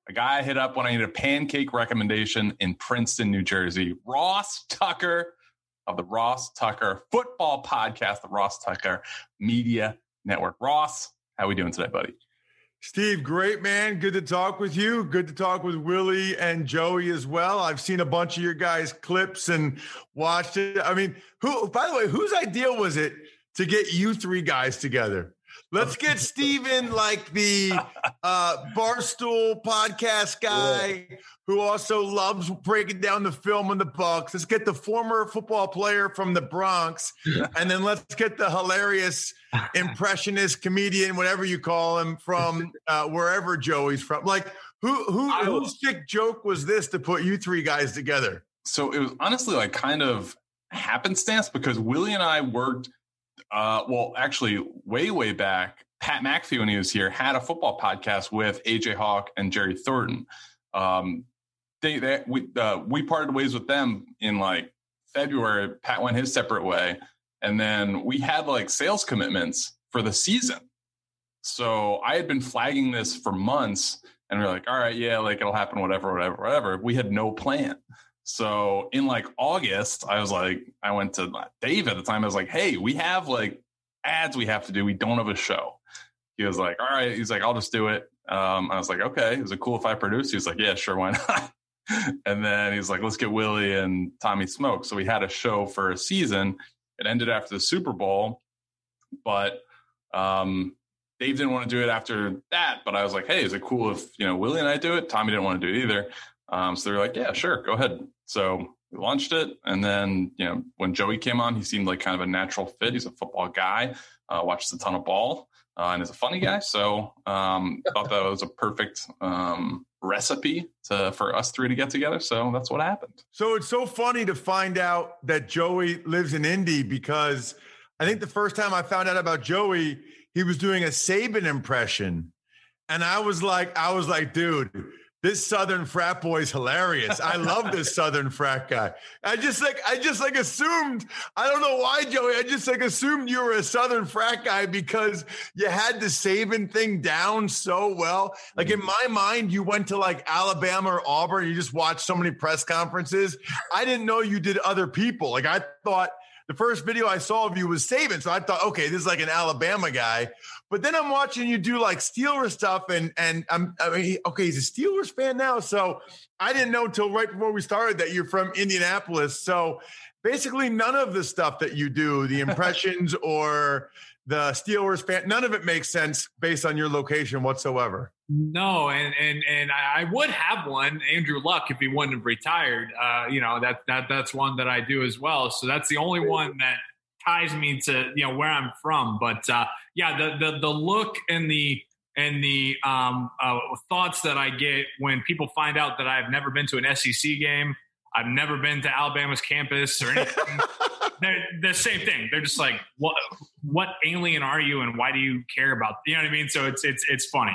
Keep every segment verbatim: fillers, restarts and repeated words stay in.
a guy I hit up when I need a pancake recommendation in Princeton, New Jersey. Ross Tucker of the Ross Tucker Football Podcast, the Ross Tucker Media Network. Ross, how are we doing today, buddy? Steve, great, man. Good to talk with you. Good to talk with Willie and Joey as well. I've seen a bunch of your guys' clips and watched it. I mean, who? By the way, whose idea was it to get you three guys together? Let's get Steven, like the uh, Barstool podcast guy yeah. who also loves breaking down the film and the Bucs. Let's get the former football player from the Bronx, and then let's get the hilarious impressionist comedian, whatever you call him, from uh, wherever Joey's from. Like, who who whose sick joke was this to put you three guys together? So it was honestly like kind of happenstance because Willie and I worked. Uh, well, actually, way, way back, Pat McAfee, when he was here, had a football podcast with A J Hawk and Jerry Thornton. Um, they, they we uh, we parted ways with them in like February. Pat went his separate way, and then we had like sales commitments for the season. So I had been flagging this for months, and we we're like, all right, yeah, like it'll happen, whatever, whatever, whatever. We had no plan. So in like August, I was like, I went to Dave at the time. I was like, hey, we have like ads we have to do. We don't have a show. He was like, all right. He's like, I'll just do it. Um, I was like, okay. Is it cool if I produce? He was like, yeah, sure. Why not? And then he's like, let's get Willie and Tommy Smoke. So we had a show for a season. It ended after the Super Bowl, but um, Dave didn't want to do it after that. But I was like, hey, is it cool if, you know, Willie and I do it? Tommy didn't want to do it either. Um, so they were like, yeah, sure, go ahead. So we launched it. And then, you know, when Joey came on, he seemed like kind of a natural fit. He's a football guy, uh, watches a ton of ball, uh, and is a funny guy. So um, I thought that was a perfect um, recipe to, for us three to get together. So that's what happened. So it's so funny to find out that Joey lives in Indy, because I think the first time I found out about Joey, he was doing a Saban impression. And I was like, I was like, dude, this Southern frat boy is hilarious. I love this Southern frat guy. I just like, I just like assumed, I don't know why, Joey, I just like assumed you were a Southern frat guy because you had the Saban thing down so well. Like in my mind, you went to like Alabama or Auburn. You just watched so many press conferences. I didn't know you did other people. Like I thought the first video I saw of you was Saban. So I thought, okay, this is like an Alabama guy. But then I'm watching you do like Steelers stuff, and and I'm I mean, okay, he's a Steelers fan now. So I didn't know until right before we started that you're from Indianapolis. So basically, none of the stuff that you do, the impressions or the Steelers fan, none of it makes sense based on your location whatsoever. No, and and and I would have one, Andrew Luck, if he wouldn't have retired. Uh, you know that that that's one that I do as well. So that's the only one that ties me to, you know, where I'm from. But uh, yeah, the, the, the look and the, and the um, uh, thoughts that I get when people find out that I've never been to an S E C game, I've never been to Alabama's campus or anything. They're the same thing. They're just like, what, what alien are you? And why do you care about, you know what I mean? So it's, it's, it's funny.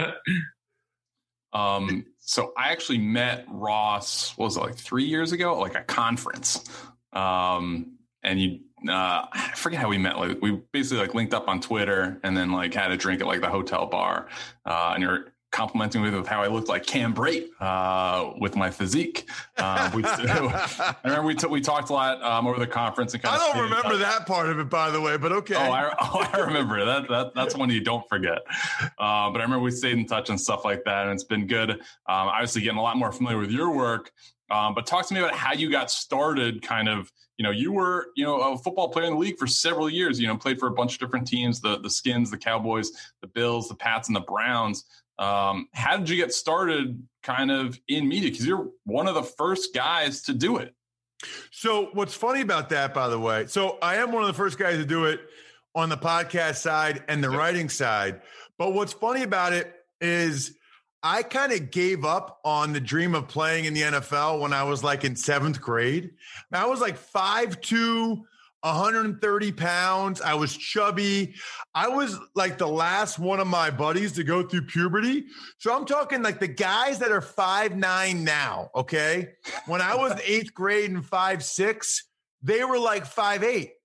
um, so I actually met Ross, what was it, like three years ago, at like a conference. Um, and you, Uh, I forget how we met. Like we basically like linked up on Twitter and then like had a drink at like the hotel bar. Uh, and you're complimenting me with how I looked like Cam Brate uh, with my physique. Uh, we, I remember we t- we talked a lot um, over the conference. And kind I of don't remember that part of it, by the way, but okay. Oh, I, oh, I remember that. That that's one you don't forget. Uh, but I remember we stayed in touch and stuff like that, and it's been good. Um, obviously, getting a lot more familiar with your work. Um, but talk to me about how you got started. Kind of, you know, you were, you know, a football player in the league for several years. You know, played for a bunch of different teams: the the Skins, the Cowboys, the Bills, the Pats, and the Browns. Um, how did you get started, kind of in media? Because you're one of the first guys to do it. So, what's funny about that, by the way? So, I am one of the first guys to do it on the podcast side and the yep. writing side. But what's funny about it is, I kind of gave up on the dream of playing in the N F L when I was like in seventh grade. I was like five two, one hundred thirty pounds. I was chubby. I was like the last one of my buddies to go through puberty. So I'm talking like the guys that are five nine now, okay? When I was eighth grade and five six, they were like five eight.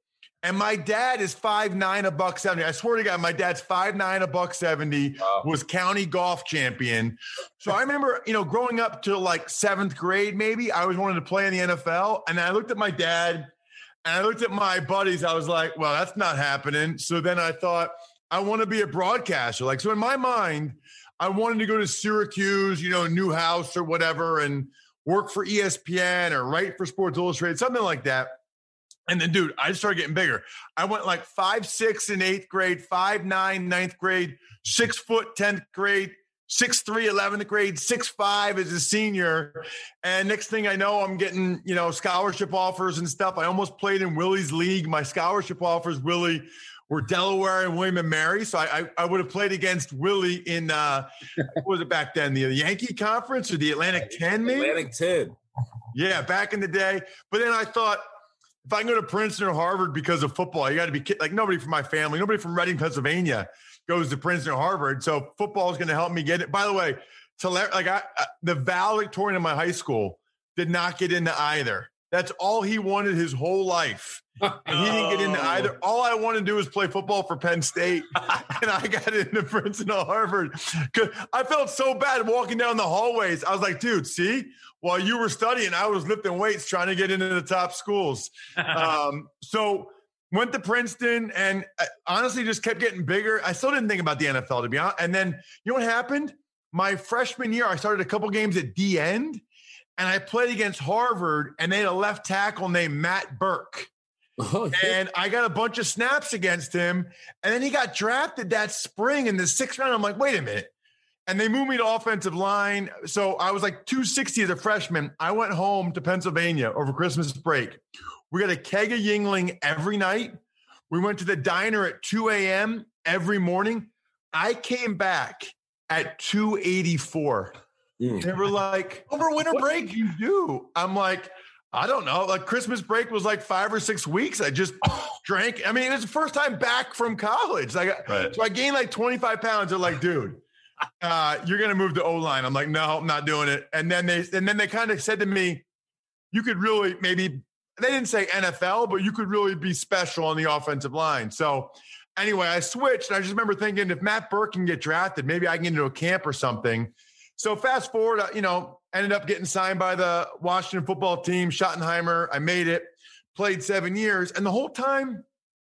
And my dad is five nine, a buck seventy. I swear to God, my dad's five nine, a buck seventy, wow. was county golf champion. So I remember, you know, growing up to like seventh grade, maybe, I always wanted to play in the N F L. And I looked at my dad and I looked at my buddies. I was like, well, that's not happening. So then I thought, I want to be a broadcaster. Like, so in my mind, I wanted to go to Syracuse, you know, Newhouse or whatever, and work for E S P N or write for Sports Illustrated, something like that. And then, dude, I just started getting bigger. I went like five, six in eighth grade, five, nine, ninth grade, six foot, tenth grade, six, three, eleventh grade, six, five as a senior. And next thing I know, I'm getting, you know, scholarship offers and stuff. I almost played in Willie's league. My scholarship offers, Willie, were Delaware and William and Mary. So I, I, I would have played against Willie in, uh, what was it back then? The, the Yankee Conference or the Atlantic ten, maybe? Atlantic ten. Yeah, back in the day. But then I thought, if I can go to Princeton or Harvard because of football, you got to be like nobody from my family, nobody from Reading, Pennsylvania goes to Princeton or Harvard. So football is going to help me get it. By the way, to like I, the valedictorian in my high school did not get into either. That's all he wanted his whole life. And he didn't get into either. All I wanted to do was play football for Penn State. And I got into Princeton or Harvard. Cause I felt so bad walking down the hallways. I was like, dude, see, while you were studying, I was lifting weights trying to get into the top schools. um, so went to Princeton and honestly just kept getting bigger. I still didn't think about the N F L, to be honest. And then you know what happened? My freshman year, I started a couple games at D end. And I played against Harvard, and they had a left tackle named Matt Burke. Oh, yeah. And I got a bunch of snaps against him. And then he got drafted that spring in the sixth round. I'm like, wait a minute. And they moved me to offensive line. So I was like two sixty as a freshman. I went home to Pennsylvania over Christmas break. We got a keg of Yingling every night. We went to the diner at two a.m. every morning. I came back at two eighty-four. They were like, over winter break, you do. I'm like, I don't know. Like Christmas break was like five or six weeks. I just drank. I mean, it was the first time back from college. Like, right. So I gained like twenty-five pounds. They're like, dude, uh, you're going to move to O-line. I'm like, no, I'm not doing it. And then they, and then they kind of said to me, you could really maybe, they didn't say N F L, but you could really be special on the offensive line. So anyway, I switched. And I just remember thinking, if Matt Burke can get drafted, maybe I can get into a camp or something. So fast forward, you know, ended up getting signed by the Washington football team, Schottenheimer. I made it, played seven years. And the whole time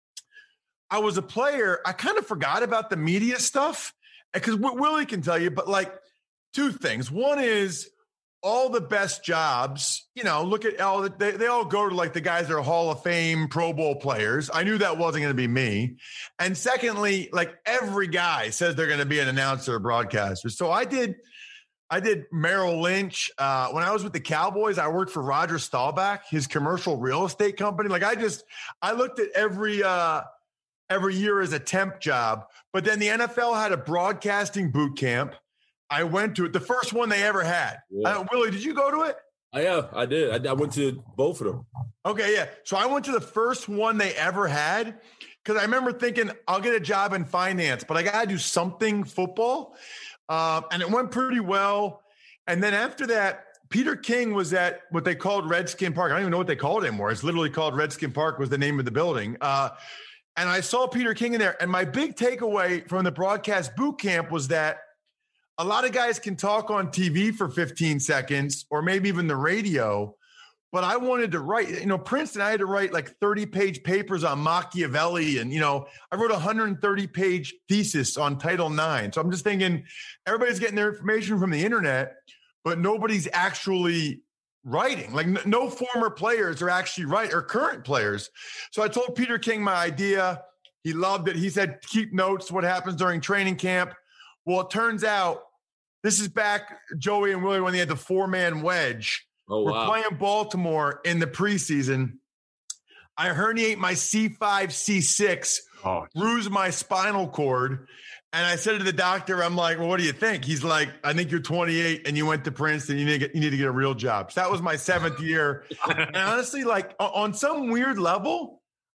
I was a player, I kind of forgot about the media stuff because Willie can tell you, but like two things. One is all the best jobs, you know, look at all the, they, they all go to like the guys that are Hall of Fame, Pro Bowl players. I knew that wasn't going to be me. And secondly, like every guy says they're going to be an announcer or broadcaster. So I did I did Merrill Lynch. Uh, when I was with the Cowboys, I worked for Roger Staubach, his commercial real estate company. Like I just, I looked at every, uh, every year as a temp job, but then the N F L had a broadcasting boot camp. I went to it. The first one they ever had. Yeah. Uh, Willie, did you go to it? Oh, yeah, I did. I, I went to both of them. Okay. Yeah. So I went to the first one they ever had. Cause I remember thinking I'll get a job in finance, but I got to do something football. Um, and it went pretty well. And then after that, Peter King was at what they called Redskin Park. I don't even know what they call it anymore. It's literally called Redskin Park was the name of the building. Uh, and I saw Peter King in there. And my big takeaway from the broadcast boot camp was that a lot of guys can talk on T V for fifteen seconds or maybe even the radio. But I wanted to write, you know, Princeton, I had to write like thirty page papers on Machiavelli. And, you know, I wrote a one hundred thirty page thesis on Title nine. So I'm just thinking everybody's getting their information from the internet, but nobody's actually writing. Like n- no former players are actually right or current players. So I told Peter King my idea. He loved it. He said, keep notes, what happens during training camp. Well, it turns out this is back, Joey and Willie, when they had the four man wedge. Oh, We're wow. playing Baltimore in the preseason. I herniate my C five, C six, oh, bruise my spinal cord. And I said to the doctor, I'm like, well, what do you think? He's like, I think you're twenty-eight and you went to Princeton. You need to get, you need to get a real job. So that was my seventh year. And honestly, like on some weird level,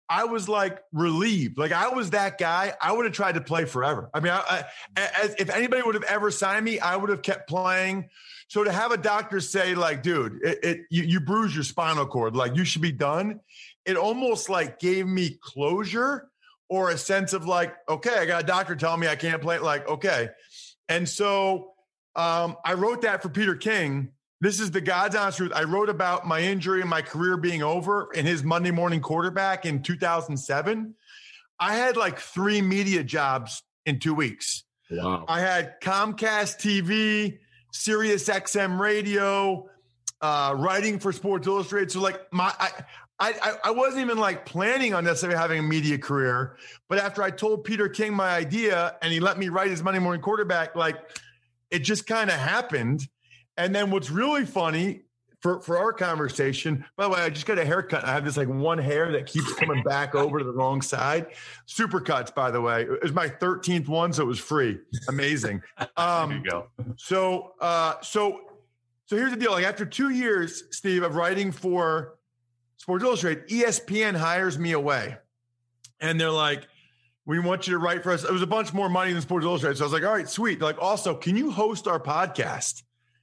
I was like relieved. Like I was that guy. I would have tried to play forever. I mean, I, I, as, if anybody would have ever signed me, I would have kept playing. So to have a doctor say like, dude, it, it you, you bruised your spinal cord, like you should be done. It almost like gave me closure or a sense of like, okay, I got a doctor telling me I can't play. Like, okay. And so um, I wrote that for Peter King. This is the God's honest truth. I wrote about my injury and my career being over in his Monday Morning Quarterback in two thousand seven. I had like three media jobs in two weeks. Wow. I had Comcast T V, Sirius X M radio, uh, writing for Sports Illustrated. So like my, I, I, I wasn't even like planning on necessarily having a media career, but after I told Peter King my idea and he let me write his Monday Morning Quarterback, like it just kind of happened. And then what's really funny for, for our conversation, by the way, I just got a haircut. I have this like one hair that keeps coming back over to the wrong side. Supercuts, by the way. It was my thirteenth one, so it was free. Amazing. Um, there you go. So, uh, so, so here's the deal. Like after two years, Steve, of writing for Sports Illustrated, E S P N hires me away. And they're like, we want you to write for us. It was a bunch more money than Sports Illustrated. So I was like, all right, sweet. They're like, also, can you host our podcast?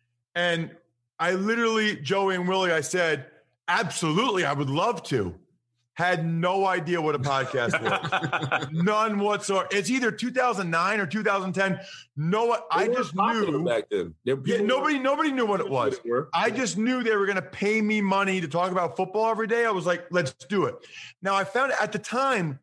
And I literally, Joey and Willie, I said, absolutely, I would love to. Had no idea what a podcast was. None whatsoever. It's either two thousand nine or two thousand ten. No, I just knew back then. Yeah, nobody, nobody knew what it was. I just knew they were going to pay me money to talk about football every day. I was like, let's do it. Now, I found at the time,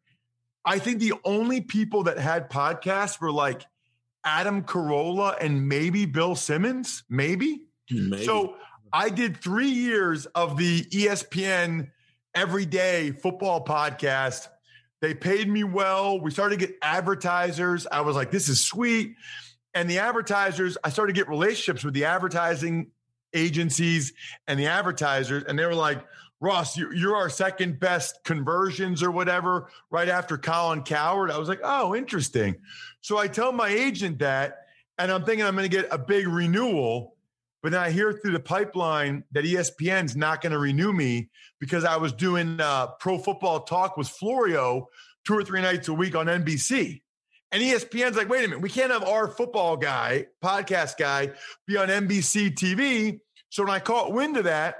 I think the only people that had podcasts were like Adam Carolla and maybe Bill Simmons, maybe. maybe. So I did three years of the E S P N everyday football podcast. They paid me well. We started to get advertisers. I was like, this is sweet. And the advertisers, I started to get relationships with the advertising agencies and the advertisers. And they were like, Ross, you're our second best conversions or whatever, right after Colin Cowherd. I was like, oh, interesting. So I tell my agent that, and I'm thinking I'm going to get a big renewal. But then I hear through the pipeline that E S P N's not going to renew me because I was doing uh, Pro Football Talk with Florio two or three nights a week on N B C. And E S P N's like, wait a minute, we can't have our football guy, podcast guy, be on N B C T V. So when I caught wind of that,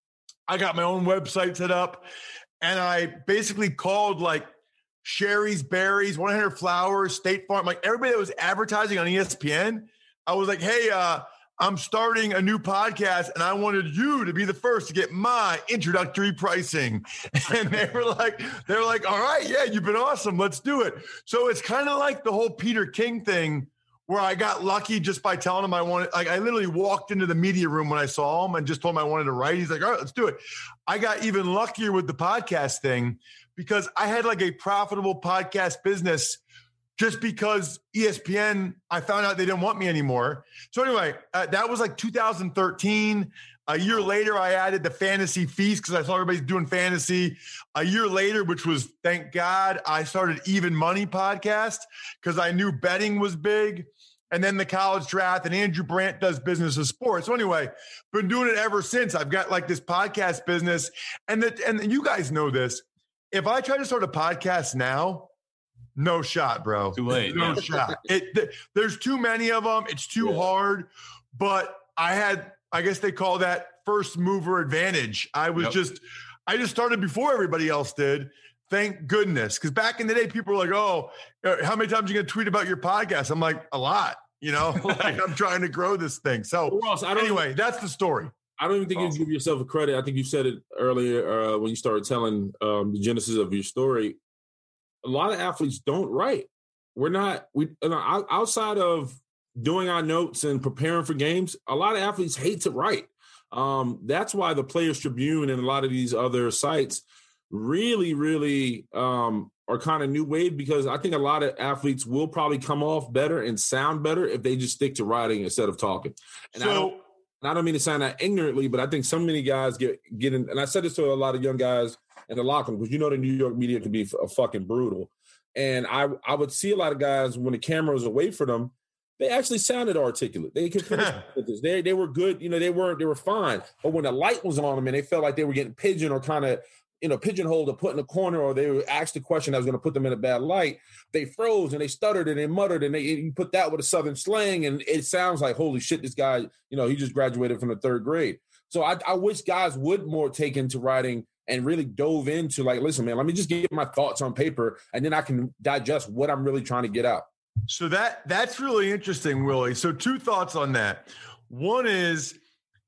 I got my own website set up, and I basically called like Sherry's Berries, one hundred Flowers, State Farm, like everybody that was advertising on E S P N. I was like, hey, uh, I'm starting a new podcast, and I wanted you to be the first to get my introductory pricing. And they were like, they were like, all right, yeah, you've been awesome. Let's do it. So it's kind of like the whole Peter King thing, where I got lucky just by telling him I wanted, like I literally walked into the media room when I saw him and just told him I wanted to write. He's like, all right, let's do it. I got even luckier with the podcast thing because I had like a profitable podcast business just because E S P N, I found out they didn't want me anymore. So anyway, uh, that was like two thousand thirteen. A year later, I added the Fantasy Feast because I saw everybody's doing fantasy. A year later, which was, thank God, I started Even Money podcast because I knew betting was big. And then the college draft, and Andrew Brandt does business of sports. So anyway, been doing it ever since. I've got like this podcast business. And that, and you guys know this. If I try to start a podcast now, no shot, bro. Too late. No yeah. shot. It, th- there's too many of them. It's too Yeah. hard. But I had, I guess they call that first mover advantage. I was Yep. just, I just started before everybody else did. Thank goodness. Because back in the day, people were like, oh, how many times are you going to tweet about your podcast? I'm like, a lot, you know, like I'm trying to grow this thing. So Ross, I don't, anyway, that's the story. I don't even think Awesome. you give yourself a credit. I think you said it earlier uh, when you started telling um, the genesis of your story. A lot of athletes don't write. We're not, we you know, outside of doing our notes and preparing for games, a lot of athletes hate to write. Um, that's why the Players Tribune and a lot of these other sites really, really um, are kind of new wave, because I think a lot of athletes will probably come off better and sound better if they just stick to writing instead of talking. And I don't, So and I don't mean to sound that ignorantly, but I think so many guys get get in, and I said this to a lot of young guys in the locker room, because you know the New York media can be f- fucking brutal. And I I would see a lot of guys when the camera was away from them, they actually sounded articulate. They could finish sentences. They they were good. You know, they weren't they were fine. But when the light was on them and they felt like they were getting pigeon or kind of you know, pigeonholed or put in a corner, or they were asked a question that was going to put them in a bad light, they froze and they stuttered and they muttered, and they you put that with a Southern slang, and it sounds like, holy shit, this guy, you know, he just graduated from the third grade. So I, I wish guys would more take into writing and really dove into like, listen, man, let me just get my thoughts on paper, and then I can digest what I'm really trying to get out. So that that's really interesting, Willie. So two thoughts on that. One is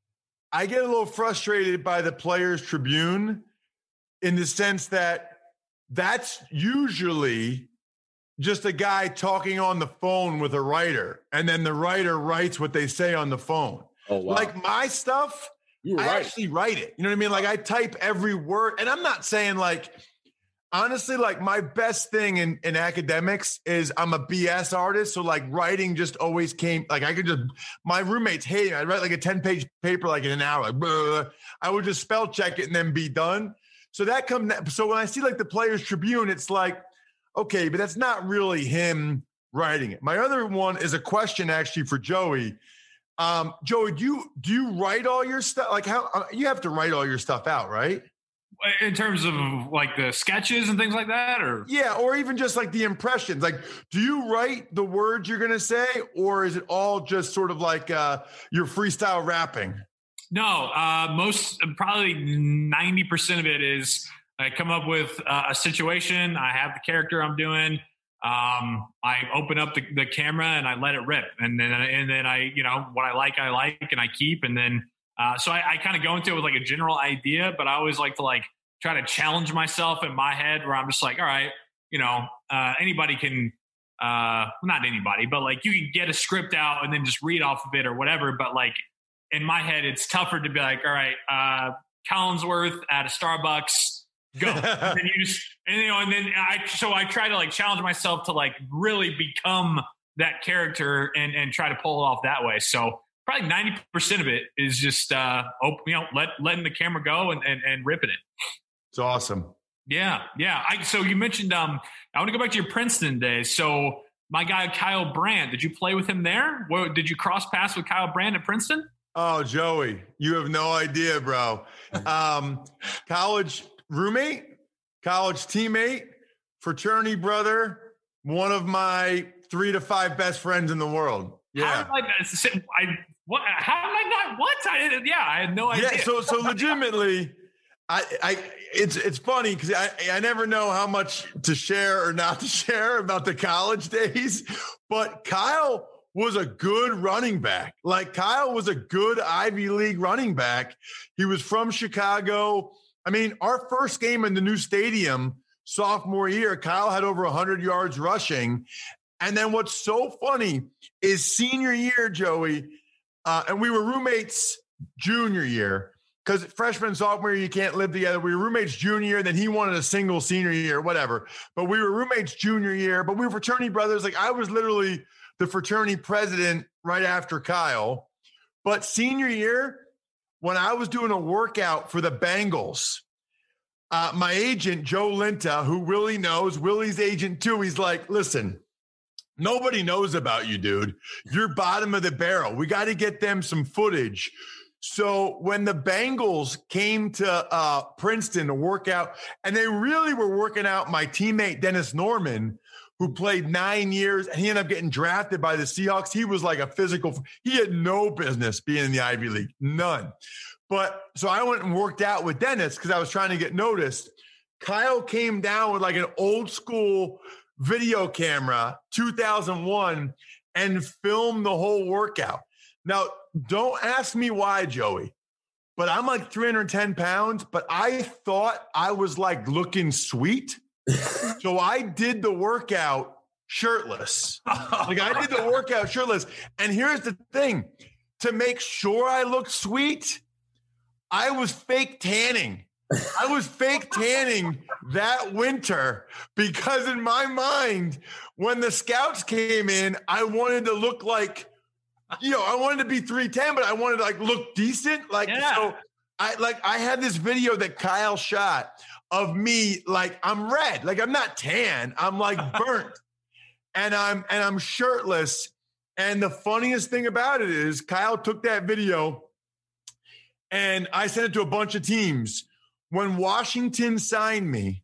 I get a little frustrated by the Players Tribune in the sense that that's usually just a guy talking on the phone with a writer, and then the writer writes what they say on the phone. Oh, wow. Like my stuff, You're I right. actually write it. You know what I mean? Like I type every word, and I'm not saying like, honestly, like my best thing in, in academics is I'm a B S artist. So like writing just always came, like I could just, my roommates hate me. I'd write like a ten page paper, like in an hour, like, blah, blah, blah. I would just spell check it and then be done. So that comes, so when I see like the Players Tribune, it's like, okay, but that's not really him writing it. My other one is a question actually for Joey. Um, Joey, do you, do you write all your stuff? Like how, uh, you have to write all your stuff out, right? In terms of like the sketches and things like that, or yeah, or even just like the impressions. Like, do you write the words you're going to say, or is it all just sort of like uh, your freestyle rapping? No, uh, most probably ninety percent of it is I come up with uh, a situation. I have the character I'm doing. Um, I open up the, the camera and I let it rip, and then and then I, you know, what I like, I like, and I keep, and then. Uh, so I, I kind of go into it with like a general idea, but I always like to like try to challenge myself in my head where I'm just like, all right, you know, uh, anybody can, uh, not anybody, but like you can get a script out and then just read off of it or whatever. But like in my head, it's tougher to be like, all right, uh, Collinsworth at a Starbucks, go. And then you just, and, you know, and then I, so I try to like challenge myself to like really become that character and, and try to pull it off that way. So probably ninety percent of it is just, uh, open, you know, let, letting the camera go and, and, and ripping it. It's awesome. Yeah. Yeah. I, so you mentioned, um, I want to go back to your Princeton days. So my guy, Kyle Brandt, did you play with him there? What, did you cross paths with Kyle Brandt at Princeton? Oh, Joey, you have no idea, bro. Um, college roommate, college teammate, fraternity brother, one of my three to five best friends in the world. Yeah. How did I, I, what, how did I not, what? I, yeah, I had no idea. Yeah, so so legitimately, I, I it's it's funny because I, I never know how much to share or not to share about the college days, but Kyle was a good running back. Like Kyle was a good Ivy League running back. He was from Chicago. I mean, our first game in the new stadium sophomore year, Kyle had over one hundred yards rushing. And then what's so funny is senior year, Joey, uh, and we were roommates junior year because freshman and sophomore year, you can't live together. We were roommates junior year, then he wanted a single senior year, whatever. But we were roommates junior year, but we were fraternity brothers. Like I was literally the fraternity president right after Kyle. But senior year, when I was doing a workout for the Bengals, uh, my agent, Joe Linta, who Willie knows, Willie's agent too, he's like, listen, nobody knows about you, dude. You're bottom of the barrel. We got to get them some footage. So when the Bengals came to uh, Princeton to work out, and they really were working out my teammate, Dennis Norman, who played nine years, and he ended up getting drafted by the Seahawks. He was like a physical, he had no business being in the Ivy League, none. But so I went and worked out with Dennis because I was trying to get noticed. Kyle came down with like an old school video camera, two thousand one, and filmed the whole workout. Now, don't ask me why, Joey, but I'm like three hundred ten pounds, but I thought I was like looking sweet. So I did the workout shirtless. Like I did the workout shirtless. And here's the thing, to make sure I looked sweet, I was fake tanning. I was fake tanning that winter because in my mind, when the scouts came in, I wanted to look like, you know, I wanted to be three ten, but I wanted to like look decent. Like, yeah. So I like, I had this video that Kyle shot of me. Like I'm red, like I'm not tan. I'm like burnt and I'm, and I'm shirtless. And the funniest thing about it is Kyle took that video and I sent it to a bunch of teams. when Washington signed me,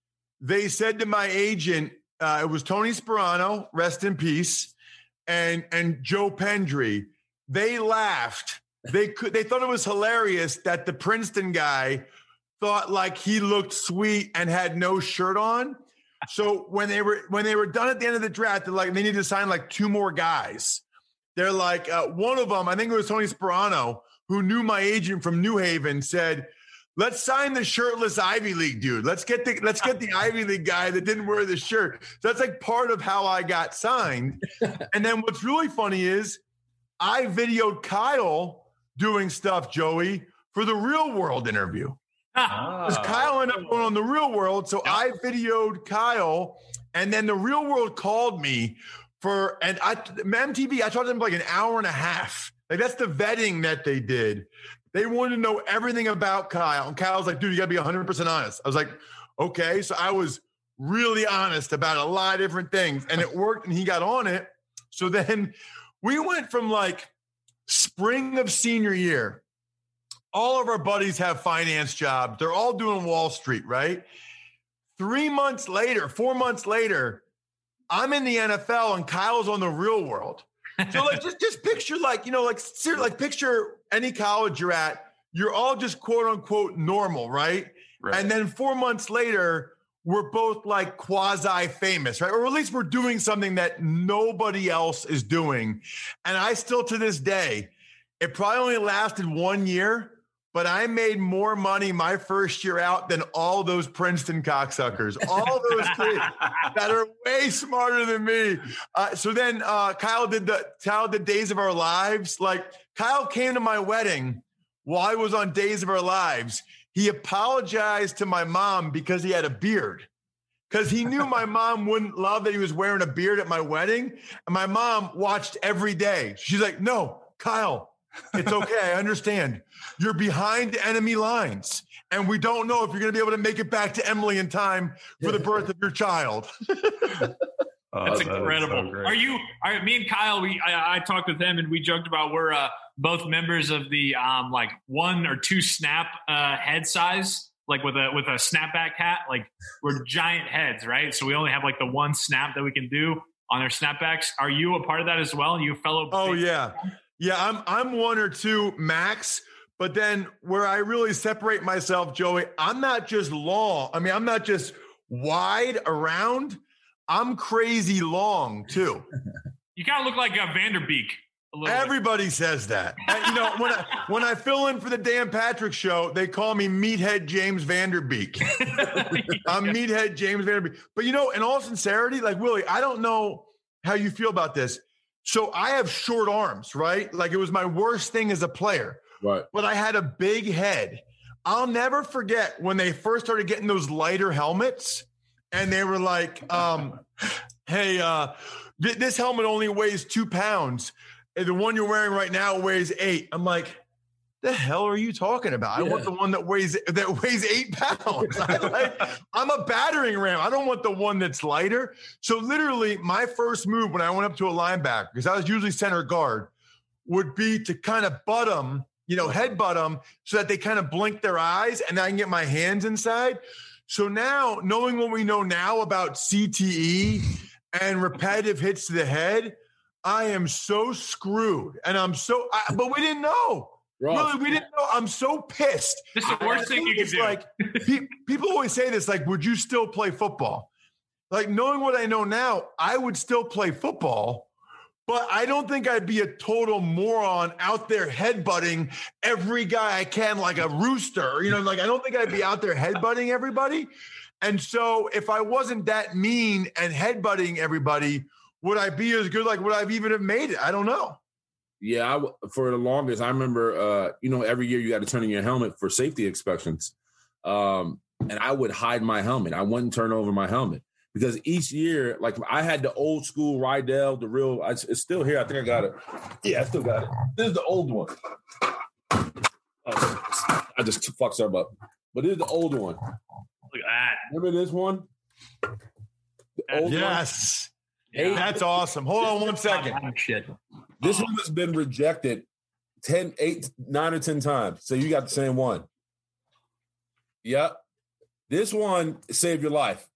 they said to my agent, uh, it was Tony Sperano, rest in peace, and and Joe Pendry. They laughed. They could. They thought it was hilarious that the Princeton guy thought like he looked sweet and had no shirt on. So when they were when they were done at the end of the draft, they're like they needed to sign like two more guys. They're like uh, one of them. I think it was Tony Sperano, who knew my agent from New Haven, said, let's sign the shirtless Ivy League dude. Let's get the let's get the Ivy League guy that didn't wear the shirt. So that's like part of how I got signed. And then what's really funny is I videoed Kyle doing stuff, Joey, for the Real World interview. Because Kyle ended up going on the Real World. So I videoed Kyle, and then the Real World called me for and I M T V, I talked to them for like an hour and a half. Like that's the vetting that they did. They wanted to know everything about Kyle. And Kyle's like, dude, you got to be one hundred percent honest. I was like, okay. So I was really honest about a lot of different things. And it worked, and he got on it. So then we went from like spring of senior year. All of our buddies have finance jobs. They're all doing Wall Street, right? Three months later, four months later, I'm in the N F L and Kyle's on the Real World. So like just just picture like, you know, like like picture any college you're at, you're all just quote unquote normal, right? Right. And then four months later, we're both like quasi famous, right? Or at least we're doing something that nobody else is doing. And I still to this day, it probably only lasted one year, but I made more money my first year out than all those Princeton cocksuckers, all those kids that are way smarter than me. Uh, so then uh, Kyle did the Kyle did Days of Our Lives. Like Kyle came to my wedding while I was on Days of Our Lives. He apologized to my mom because he had a beard, because he knew my mom wouldn't love that he was wearing a beard at my wedding. And my mom watched every day. She's like, no, Kyle, it's okay. I understand. You're behind enemy lines, and we don't know if you're going to be able to make it back to Emily in time for the birth of your child. Oh, that's incredible. So are you, are me and Kyle, we, I, I talked with him and we joked about we're uh, both members of the um, like one or two snap uh, head size, like with a, with a snapback hat, like we're giant heads, right? So we only have like the one snap that we can do on our snapbacks. Are you a part of that as well? You a fellow? Oh yeah. Yeah. I'm, I'm one or two max, but then where I really separate myself, Joey, I'm not just long. I mean, I'm not just wide around. I'm crazy long too. You kind of look like a Vanderbeek. A Everybody bit. says that. And, you know, when I, when I fill in for the Dan Patrick Show, they call me Meathead James Vanderbeek. I'm Meathead James Vanderbeek. But, you know, in all sincerity, like, Willie, I don't know how you feel about this. So I have short arms, right? Like it was my worst thing as a player. Right. But I had a big head. I'll never forget when they first started getting those lighter helmets. And they were like, um, hey, uh, th- this helmet only weighs two pounds. And the one you're wearing right now weighs eight. I'm like, the hell are you talking about? I yeah. want the one that weighs that weighs eight pounds. I like, I'm a battering ram. I don't want the one that's lighter. So literally my first move when I went up to a linebacker, because I was usually center guard, would be to kind of butt them, you know, headbutt them so that they kind of blink their eyes and I can get my hands inside. So now, knowing what we know now about C T E and repetitive hits to the head, I am so screwed. And I'm so, I, but we didn't know. Rough. Really, we didn't know. I'm so pissed. This is the worst thing you can do. Like, pe- people always say this, like, would you still play football? Like, knowing what I know now, I would still play football. But I don't think I'd be a total moron out there headbutting every guy I can like a rooster. You know, like I don't think I'd be out there headbutting everybody. And so if I wasn't that mean and headbutting everybody, would I be as good? Like, would I even have made it? I don't know. Yeah, I, for the longest, I remember, uh, you know, every year you got to turn in your helmet for safety inspections. Um, and I would hide my helmet. I wouldn't turn over my helmet. Because each year, like I had the old school Rydell, the real, it's still here. I think I got it. Yeah, I still got it. This is the old one. Oh, I just fucked something up. But this is the old one. Look at that. Remember this one? The old yes. One? Hey, that's awesome. Hold on one second. Shit. This one has been rejected ten, eight, nine or ten times. So you got the same one. Yep. This one saved your life.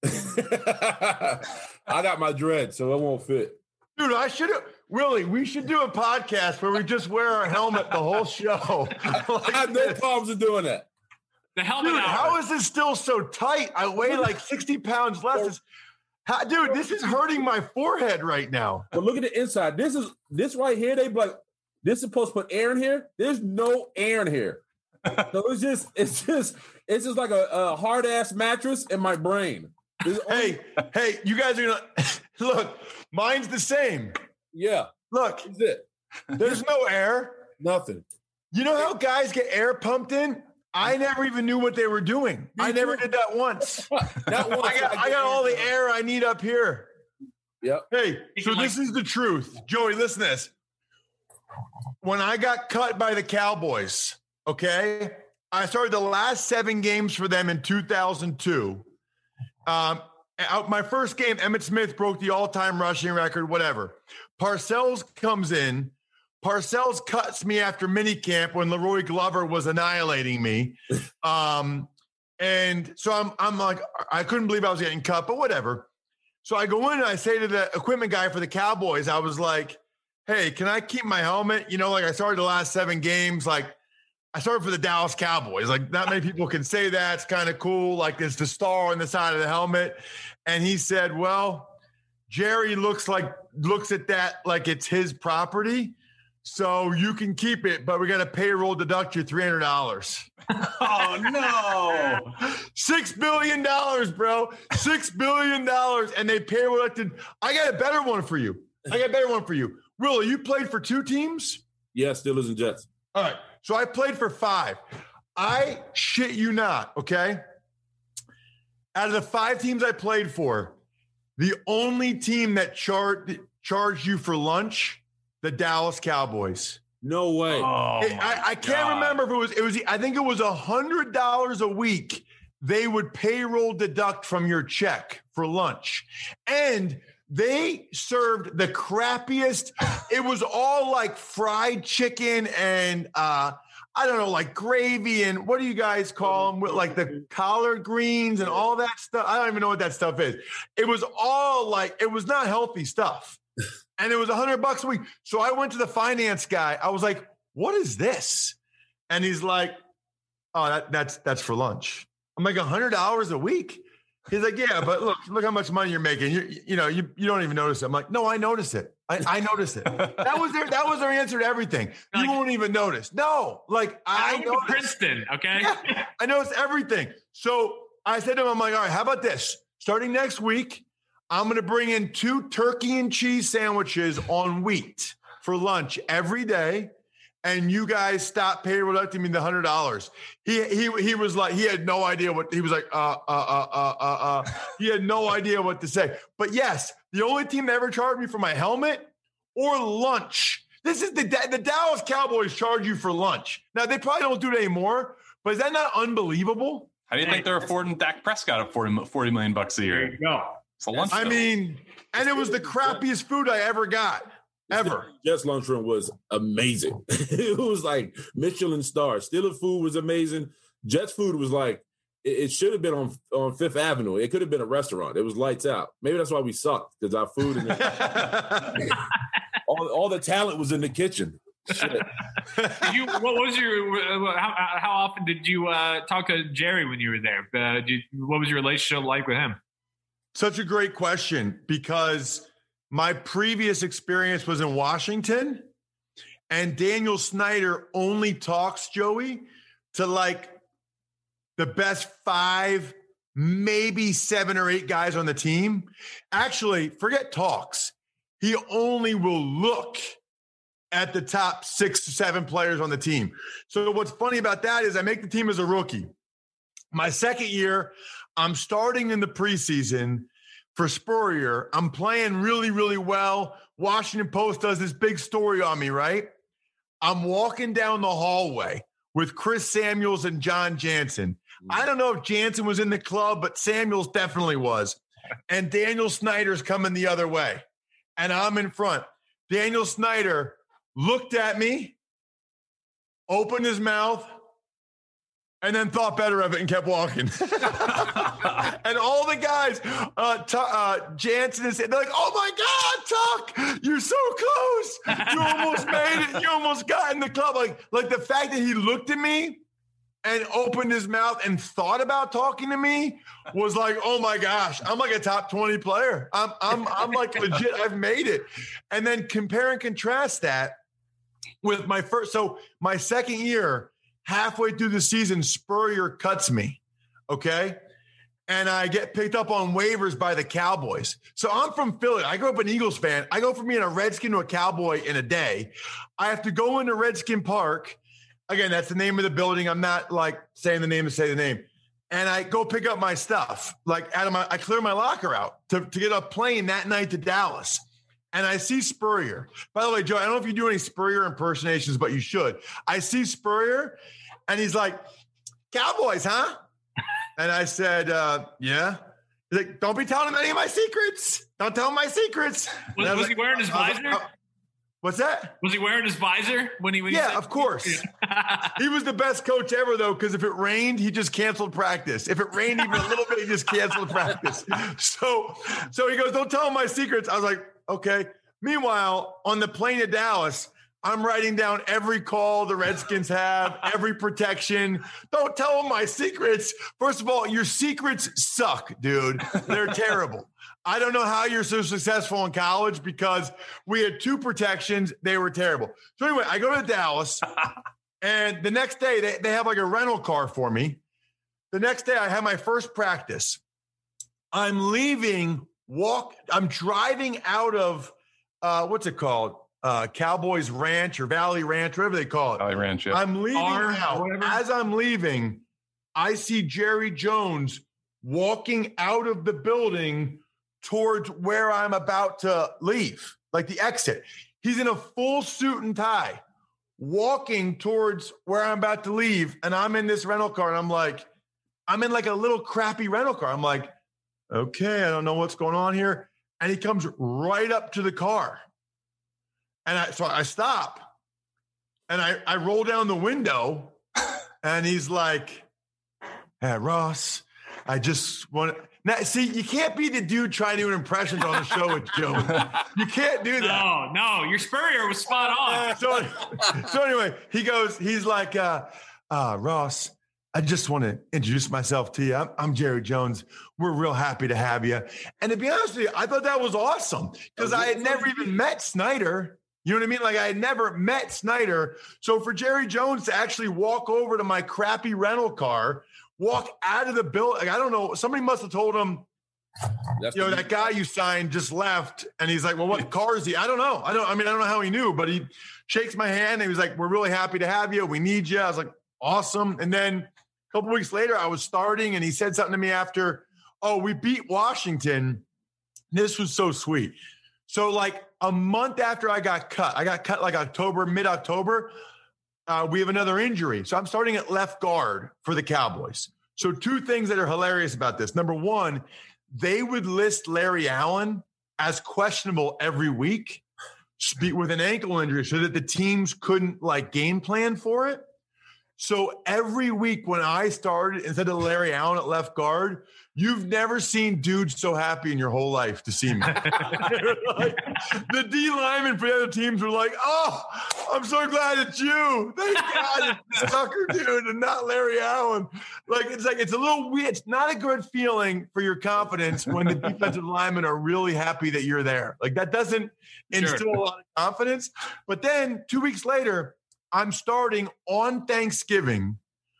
I got my dread, so it won't fit. Dude, I should have. Willie, we should do a podcast where we just wear our helmet the whole show. Like I have no problems with doing that. The helmet. Dude, hour. how is this still so tight? I weigh like sixty pounds less. It's, how, dude, this is hurting my forehead right now. But look at the inside. This is this right here. They be like, this is supposed to put air in here. There's no air in here. So it's just, it's just, it's just like a, a hard ass mattress in my brain. Only- hey, hey, you guys are gonna look. Mine's the same. Yeah. Look, That's it. there's no air. Nothing. You know how guys get air pumped in? I never even knew what they were doing. Me I never too. did that once. That one. I got, I got all the air I need up here. Yep. Hey, so this is the truth. Joey, listen to this. When I got cut by the Cowboys, okay, I started the last seven games for them in two thousand two. Um, out my first game, Emmitt Smith broke the all-time rushing record, whatever. Parcells comes in. Parcells cuts me after minicamp when Leroy Glover was annihilating me. Um, and so I'm, I'm like, I couldn't believe I was getting cut, but whatever. So I go in and I say to the equipment guy for the Cowboys, I was like, hey, can I keep my helmet? You know, like I started the last seven games. Like I started for the Dallas Cowboys. Like not many people can say that. It's kind of cool. Like there's the star on the side of the helmet. And he said, well, Jerry looks like, looks at that like it's his property. So you can keep it, but we're going to payroll deduct you three hundred dollars. Oh, no. Six billion dollars, bro. Six billion dollars. And they payroll deducted. I got a better one for you. I got a better one for you. Willie, you played for two teams? Yeah, Steelers and Jets. All right. So I played for five. I shit you not, okay? Out of the five teams I played for, the only team that char- charged you for lunch, the Dallas Cowboys. No way. Oh, It- I, I can't God. remember if it was, it was, I think it was a hundred dollars a week. They would payroll deduct from your check for lunch. And they served the crappiest. It was all like fried chicken and, uh, I don't know, like gravy and what do you guys call them? With like the collard greens and all that stuff. I don't even know what that stuff is. It was all like, it was not healthy stuff. And it was a hundred bucks a week. So I went to the finance guy. I was like, what is this? And he's like, oh, that, that's, that's for lunch. I'm like, a hundred dollars a week. He's like, yeah, but look, look how much money you're making. You, you know, you, you don't even notice it. I'm like, no, I notice it. I, I notice it. That was their, that was their answer to everything. You Like- won't even notice. No, like I I went to noticed. Princeton, okay? Yeah, I noticed everything. So I said to him, I'm like, all right, how about this? Starting next week, I'm going to bring in two turkey and cheese sandwiches on wheat for lunch every day. And you guys stop payroll deducting me the hundred dollars. He he he was like, he had no idea what he was like, uh, uh, uh, uh, uh, uh. He had no idea what to say. But yes, the only team that ever charged me for my helmet or lunch. This is the the Dallas Cowboys charge you for lunch. Now they probably don't do it anymore, but is that not unbelievable? How do you think they're affording Dak Prescott at forty, forty million bucks a There year? you go. It's a lunch. I bill. mean, and it was the crappiest food I ever got. Ever. Jets lunchroom was amazing. It was like Michelin star. Steelers food was amazing. Jets food was like, it, it should have been on, on Fifth Avenue. It could have been a restaurant. It was lights out. Maybe that's why we sucked, because our food and all, all the talent was in the kitchen. Shit. Did you, what was your, how, how often did you uh, talk to Jerry when you were there? Uh, did you, what was your relationship like with him? Such a great question, because my previous experience was in Washington, and Daniel Snyder only talks, Joey, to like the best five, maybe seven or eight guys on the team. Actually, forget talks. He only will look at the top six to seven players on the team. So what's funny about that is I make the team as a rookie. My second year, I'm starting in the preseason for Spurrier. I'm playing really, really well. Washington Post does this big story on me, right? I'm walking down the hallway with Chris Samuels and John Jansen. I don't know if Jansen was in the club, but Samuels definitely was. And Daniel Snyder's coming the other way. And I'm in front. Daniel Snyder looked at me, opened his mouth, and then thought better of it and kept walking. And all the guys, uh, t- uh, Jansen and they're like, "Oh my God, Tuck, you're so close! You almost made it. You almost got in the club." Like, like the fact that he looked at me and opened his mouth and thought about talking to me was like, "Oh my gosh, I'm like a top twenty player. I'm, I'm, I'm like legit. I've made it." And then compare and contrast that with my first. So my second year. Halfway through the season, Spurrier cuts me, okay? And I get picked up on waivers by the Cowboys. So I'm from Philly. I grew up an Eagles fan. I go from being a Redskin to a Cowboy in a day. I have to go into Redskin Park. Again, that's the name of the building. I'm not like saying the name to say the name. And I go pick up my stuff. Like out of my, I clear my locker out to, to get a plane that night to Dallas. And I see Spurrier. By the way, Joe, I don't know if you do any Spurrier impersonations, but you should. I see Spurrier, and he's like, "Cowboys, huh?" And I said, uh, "Yeah." He's like, "Don't be telling him any of my secrets. Don't tell him my secrets." Was, was, was like, he wearing his visor? Like, oh. What's that? Was he wearing his visor when he? When yeah, he of course. He was the best coach ever, though, because if it rained, he just canceled practice. If it rained even a little bit, he just canceled practice. So, so he goes, "Don't tell him my secrets." I was like, "Okay." Meanwhile, on the plane to Dallas, I'm writing down every call the Redskins have, every protection. Don't tell them my secrets. First of all, your secrets suck, dude. They're terrible. I don't know how you're so successful in college because we had two protections. They were terrible. So anyway, I go to Dallas, and the next day they, they have like a rental car for me. The next day I have my first practice. I'm leaving, walk. I'm driving out of, uh, what's it called? Uh, Cowboys Ranch or Valley Ranch, whatever they call it. Valley Ranch, yeah. I'm leaving Arm, out. As I'm leaving, I see Jerry Jones walking out of the building towards where I'm about to leave, like the exit. He's in a full suit and tie, walking towards where I'm about to leave, and I'm in this rental car, and I'm like, I'm in like a little crappy rental car. I'm like, okay, I don't know what's going on here. And he comes right up to the car. And I, so I stop and I, I roll down the window and he's like, "Hey, Ross, I just want to." Now, see, you can't be the dude trying to do impressions on the show with Joe. You can't do that. No, no, your Spurrier was spot on. Uh, so, so anyway, he goes, he's like, uh, uh, "Ross, I just want to introduce myself to you. I'm, I'm Jerry Jones. We're real happy to have you." And to be honest with you, I thought that was awesome because I had never even met Snyder. You know what I mean? Like I had never met Snyder. So for Jerry Jones to actually walk over to my crappy rental car, walk out of the building, like, I don't know, somebody must have told him, That's you know, that guy you signed just left. And he's like, "Well, what car is he?" I don't know. I don't, I mean, I don't know how he knew, but he shakes my hand and he was like, "We're really happy to have you. We need you." I was like, awesome. And then a couple weeks later, I was starting and he said something to me after, "Oh, we beat Washington." This was so sweet. So like a month after I got cut, I got cut like October, mid-October, uh, we have another injury. So I'm starting at left guard for the Cowboys. So two things that are hilarious about this. Number one, they would list Larry Allen as questionable every week with an ankle injury so that the teams couldn't like game plan for it. So every week when I started, instead of Larry Allen at left guard, you've never seen dudes so happy in your whole life to see me. Like, the D linemen for the other teams were like, "Oh, I'm so glad it's you. Thank God it's Tucker, dude, and not Larry Allen." Like, it's like, it's a little weird. It's not a good feeling for your confidence when the defensive linemen are really happy that you're there. Like, that doesn't instill sure. a lot of confidence. But then two weeks later, I'm starting on Thanksgiving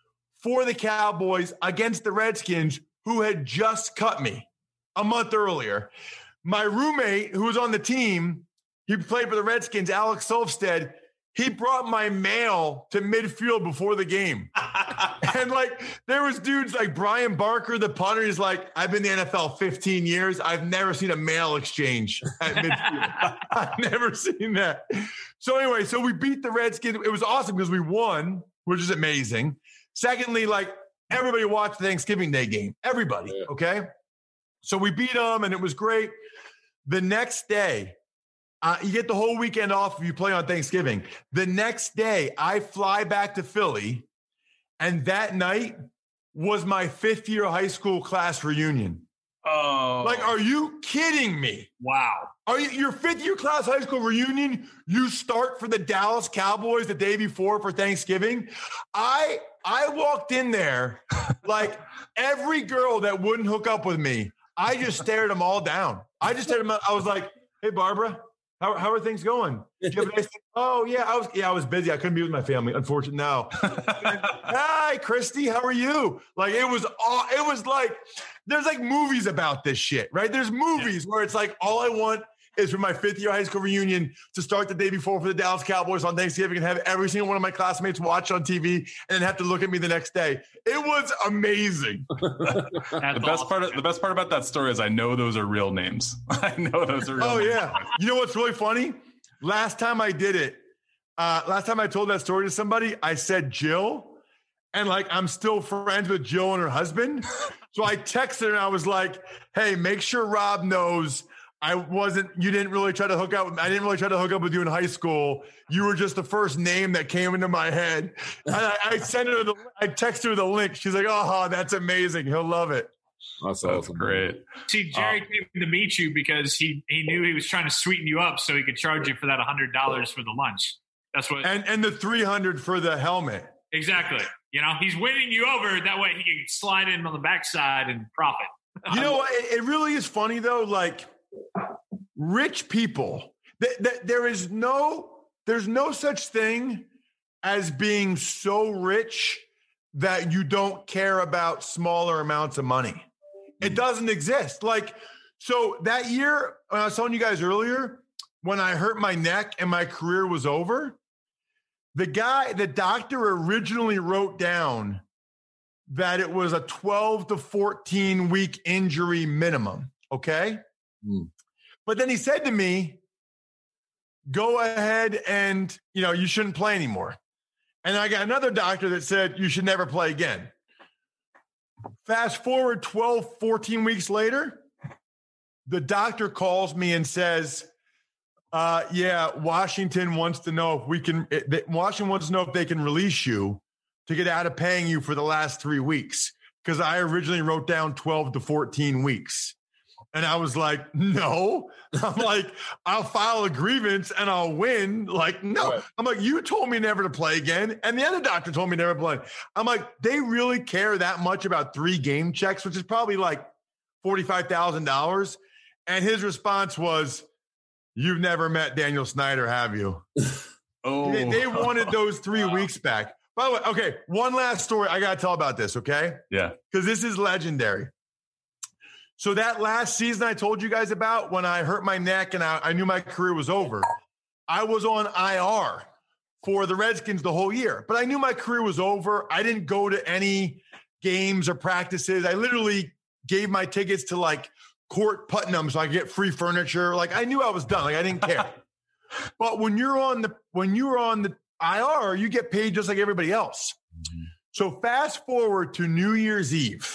for the Cowboys against the Redskins, who had just cut me a month earlier. My roommate, who was on the team, he played for the Redskins, Alex Solfstead, he brought my mail to midfield before the game. And like, there was dudes like Brian Barker, the punter. He's like, "I've been in the N F L fifteen years. I've never seen a mail exchange at midfield." I've never seen that. So anyway, so we beat the Redskins. It was awesome because we won, which is amazing. Secondly, like, everybody watched the Thanksgiving Day game. Everybody, yeah. Okay? So we beat them, and it was great. The next day, uh, you get the whole weekend off if you play on Thanksgiving. The next day, I fly back to Philly, And that night was my fifth year high school class reunion. Oh, Like, are you kidding me? Wow. Are you your fifth year class high school reunion? You start for the Dallas Cowboys the day before for Thanksgiving. I I walked in there like every girl that wouldn't hook up with me. I just stared them all down. I just stared them. I was like, "Hey, Barbara, how how are things going? Did you have a nice thing?" Oh yeah, I was yeah I was busy. I couldn't be with my family. Unfortunately, no. Hi, Christy, how are you? Like it was all. It was like there's like movies about this shit, right? There's movies where it's like all I want is for my fifth year high school reunion to start the day before for the Dallas Cowboys on Thanksgiving and have every single one of my classmates watch on T V and then have to look at me the next day. It was amazing. the best part of, the best part about that story is I know those are real names. I know those are real Oh, names. yeah. You know what's really funny? Last time I did it, uh, last time I told that story to somebody, I said Jill. And like, I'm still friends with Jill and her husband. So I texted her and I was like, hey, make sure Rob knows I wasn't, you didn't really try to hook up. I didn't really try to hook up with you in high school. You were just the first name that came into my head. And I, I sent her the, I texted her the link. She's like, oh, that's amazing. He'll love it. That's, That's awesome. great. See, Jerry Uh, came to meet you because he, he knew he was trying to sweeten you up so he could charge you for that one hundred dollars for the lunch. That's what. And, and the three hundred for the helmet. Exactly. You know, he's winning you over. That way he can slide in on the backside and profit. You know what? It, it really is funny though. Like rich people, th- th- there is no, there's no such thing as being so rich that you don't care about smaller amounts of money. It doesn't exist. Like, so that year, when I was telling you guys earlier, when I hurt my neck and my career was over, the guy, the doctor originally wrote down that it was a twelve to fourteen week injury minimum. Okay. Mm. But then he said to me, go ahead and, you know, you shouldn't play anymore. And I got another doctor that said you should never play again. Fast forward twelve, fourteen weeks later, the doctor calls me and says, uh, yeah, Washington wants to know if we can, it, Washington wants to know if they can release you to get out of paying you for the last three weeks. Because I originally wrote down twelve to fourteen weeks. And I was like, no. I'm like, I'll file a grievance and I'll win. Like, no. Right. I'm like, you told me never to play again. And the other doctor told me never to play. I'm like, they really care that much about three game checks, which is probably like forty-five thousand dollars. And his response was, you've never met Daniel Snyder, have you? Oh, They, they wanted those three weeks back. By the way, okay, one last story I got to tell about this, okay? yeah. Because this is legendary. So that last season I told you guys about when I hurt my neck and I, I knew my career was over, I was on I R for the Redskins the whole year. But I knew my career was over. I didn't go to any games or practices. I literally gave my tickets to like Court Putnam so I could get free furniture. Like I knew I was done. Like I didn't care. But when you're on the when you're on the I R, you get paid just like everybody else. Mm-hmm. So fast forward to New Year's Eve.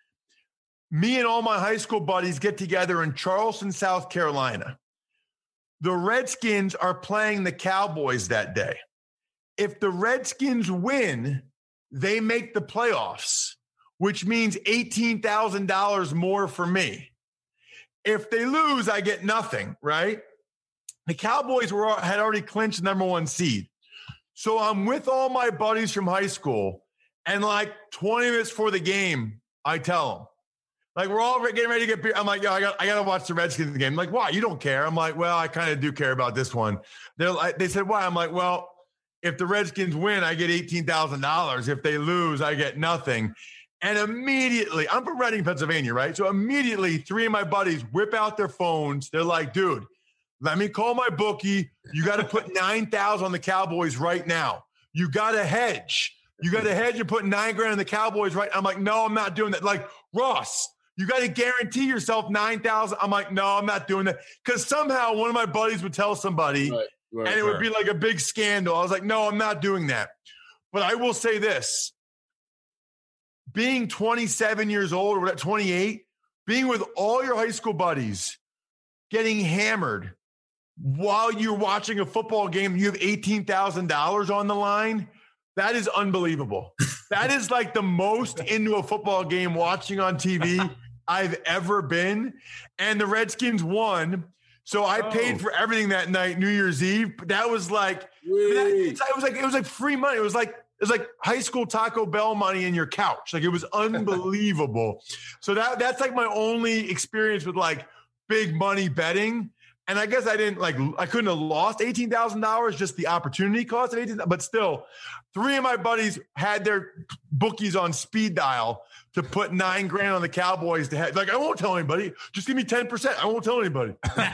Me and all my high school buddies get together in Charleston, South Carolina. The Redskins are playing the Cowboys that day. If the Redskins win, they make the playoffs, which means eighteen thousand dollars more for me. If they lose, I get nothing, right? The Cowboys were had already clinched the number one seed. So I'm with all my buddies from high school, and like twenty minutes before the game, I tell them, like, we're all getting ready to get beer. I'm like, yo, I got, I got to watch the Redskins game. I'm like, why? You don't care. I'm like, well, I kind of do care about this one. They're like, they said, why? I'm like, well, if the Redskins win, I get eighteen thousand dollars. If they lose, I get nothing. And immediately, I'm from Reading, Pennsylvania, right? So immediately, three of my buddies whip out their phones. They're like, dude, let me call my bookie. You got to put nine thousand dollars on the Cowboys right now. You got to hedge. You got to hedge and put nine grand on the Cowboys, right? I'm like, no, I'm not doing that. Like, Ross, you got to guarantee yourself nine thousand. I'm like, no, I'm not doing that. Because somehow one of my buddies would tell somebody, right, right, and it right. would be like a big scandal. I was like, no, I'm not doing that. But I will say this. Being twenty-seven years old or twenty-eight, being with all your high school buddies, getting hammered while you're watching a football game, you have eighteen thousand dollars on the line. That is unbelievable. That is like the most into a football game watching on T V I've ever been. And the Redskins won. So I oh. paid for everything that night, New Year's Eve. But that was like, I mean, that, it was like, it was like free money. It was like, it was like high school Taco Bell money in your couch. Like it was unbelievable. So that that's like my only experience with like big money betting. And I guess I didn't like, I couldn't have lost eighteen thousand dollars, just the opportunity cost of eighteen thousand dollars. But still, three of my buddies had their bookies on speed dial to put nine grand on the Cowboys to have. Like, I won't tell anybody. Just give me ten percent. I won't tell anybody.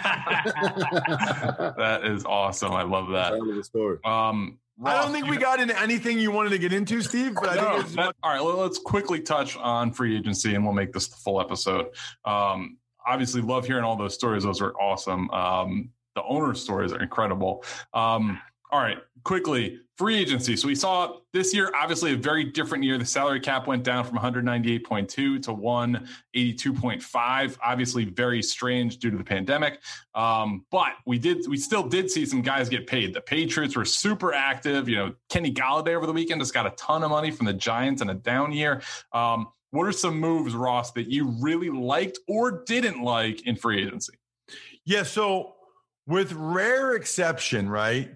That is awesome. I love that. I love the story. Um, Ross, I don't think we got into anything you wanted to get into, Steve. But I no, think it's that, all right. Let's quickly touch on free agency, and we'll make this the full episode. Um, obviously, love hearing all those stories. Those are awesome. Um, the owner stories are incredible. Um, all right, quickly, free agency. So we saw this year, obviously a very different year. The salary cap went down from one ninety-eight point two to one eighty-two point five. Obviously very strange due to the pandemic. Um, but we did, we still did see some guys get paid. The Patriots were super active. You know, Kenny Galladay over the weekend just got a ton of money from the Giants in a down year. Um, what are some moves, Ross, that you really liked or didn't like in free agency? Yeah. So with rare exception, right?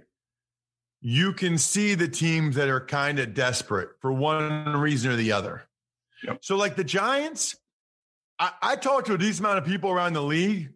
You can see the teams that are kind of desperate for one reason or the other. Yep. So like the Giants, I, I talked to a decent amount of people around the league.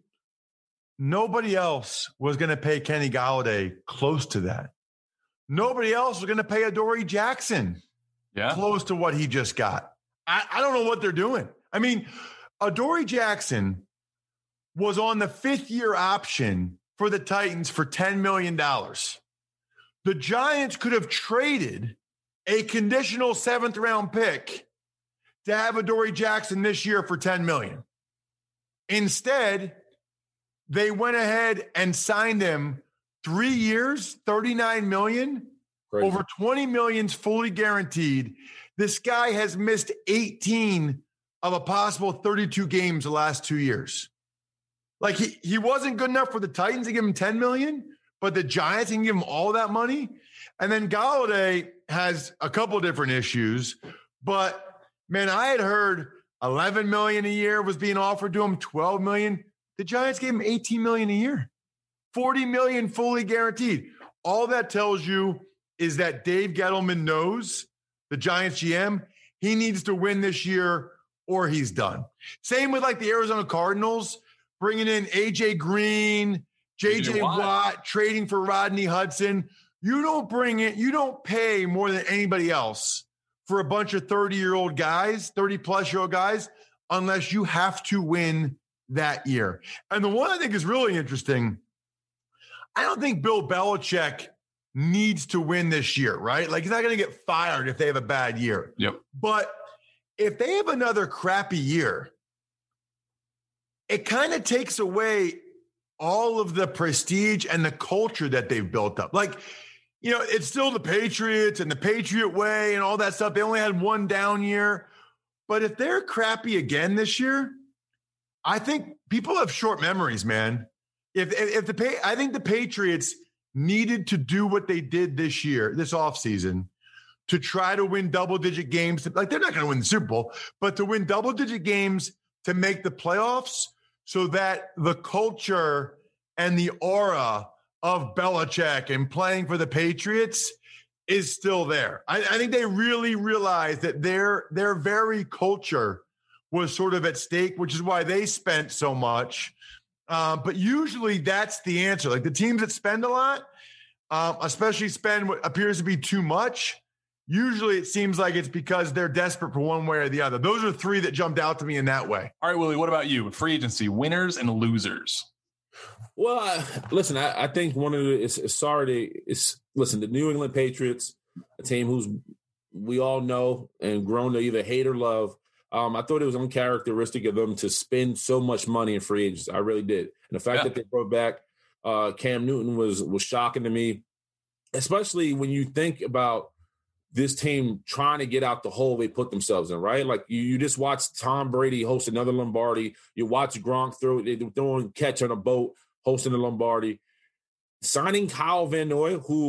Nobody else was going to pay Kenny Galladay close to that. Nobody else was going to pay Adoree Jackson yeah. close to what he just got. I, I don't know what they're doing. I mean, Adoree Jackson was on the fifth year option for the Titans for ten million dollars. The Giants could have traded a conditional seventh round pick to have Adoree Jackson this year for ten million dollars. Instead, they went ahead and signed him three years, thirty-nine million dollars, Crazy. Over twenty million dollars fully guaranteed. This guy has missed eighteen of a possible thirty-two games the last two years. Like he, he wasn't good enough for the Titans to give him ten million dollars. But the Giants can give him all that money. And then Galladay has a couple different issues. But, man, I had heard eleven million dollars a year was being offered to him, twelve million dollars. The Giants gave him eighteen million dollars a year, forty million dollars fully guaranteed. All that tells you is that Dave Gettleman knows, the Giants G M, he needs to win this year or he's done. Same with, like, the Arizona Cardinals, bringing in A J Green, J J Watt. Watt, trading for Rodney Hudson. You don't bring it, you don't pay more than anybody else for a bunch of thirty-year-old guys, thirty-plus-year-old guys, unless you have to win that year. And the one I think is really interesting, I don't think Bill Belichick needs to win this year, right? Like, he's not going to get fired if they have a bad year. Yep. But if they have another crappy year, it kind of takes away all of the prestige and the culture that they've built up. Like, you know, it's still the Patriots and the Patriot way and all that stuff. They only had one down year. But if they're crappy again this year, I think people have short memories, man. If, if, if the I think the Patriots needed to do what they did this year, this offseason, to try to win double-digit games. Like, they're not going to win the Super Bowl, but to win double-digit games to make the playoffs, so that the culture and the aura of Belichick and playing for the Patriots is still there. I, I think they really realized that their, their very culture was sort of at stake, which is why they spent so much. Uh, but usually that's the answer. Like the teams that spend a lot, um, especially spend what appears to be too much, usually it seems like it's because they're desperate for one way or the other. Those are three that jumped out to me in that way. All right, Willie, what about you? Free agency, winners and losers. Well, I, listen, I, I think one of the, it's, it's sorry to, it's, listen, the New England Patriots, a team who's we all know and grown to either hate or love. Um, I thought it was uncharacteristic of them to spend so much money in free agents. I really did. And the fact yeah. that they brought back uh, Cam Newton was was shocking to me, especially when you think about this team trying to get out the hole they put themselves in, right? Like you, you just watch Tom Brady host another Lombardi. You watch Gronk throw, they're throwing catch on a boat, hosting the Lombardi. Signing Kyle Van Noy, who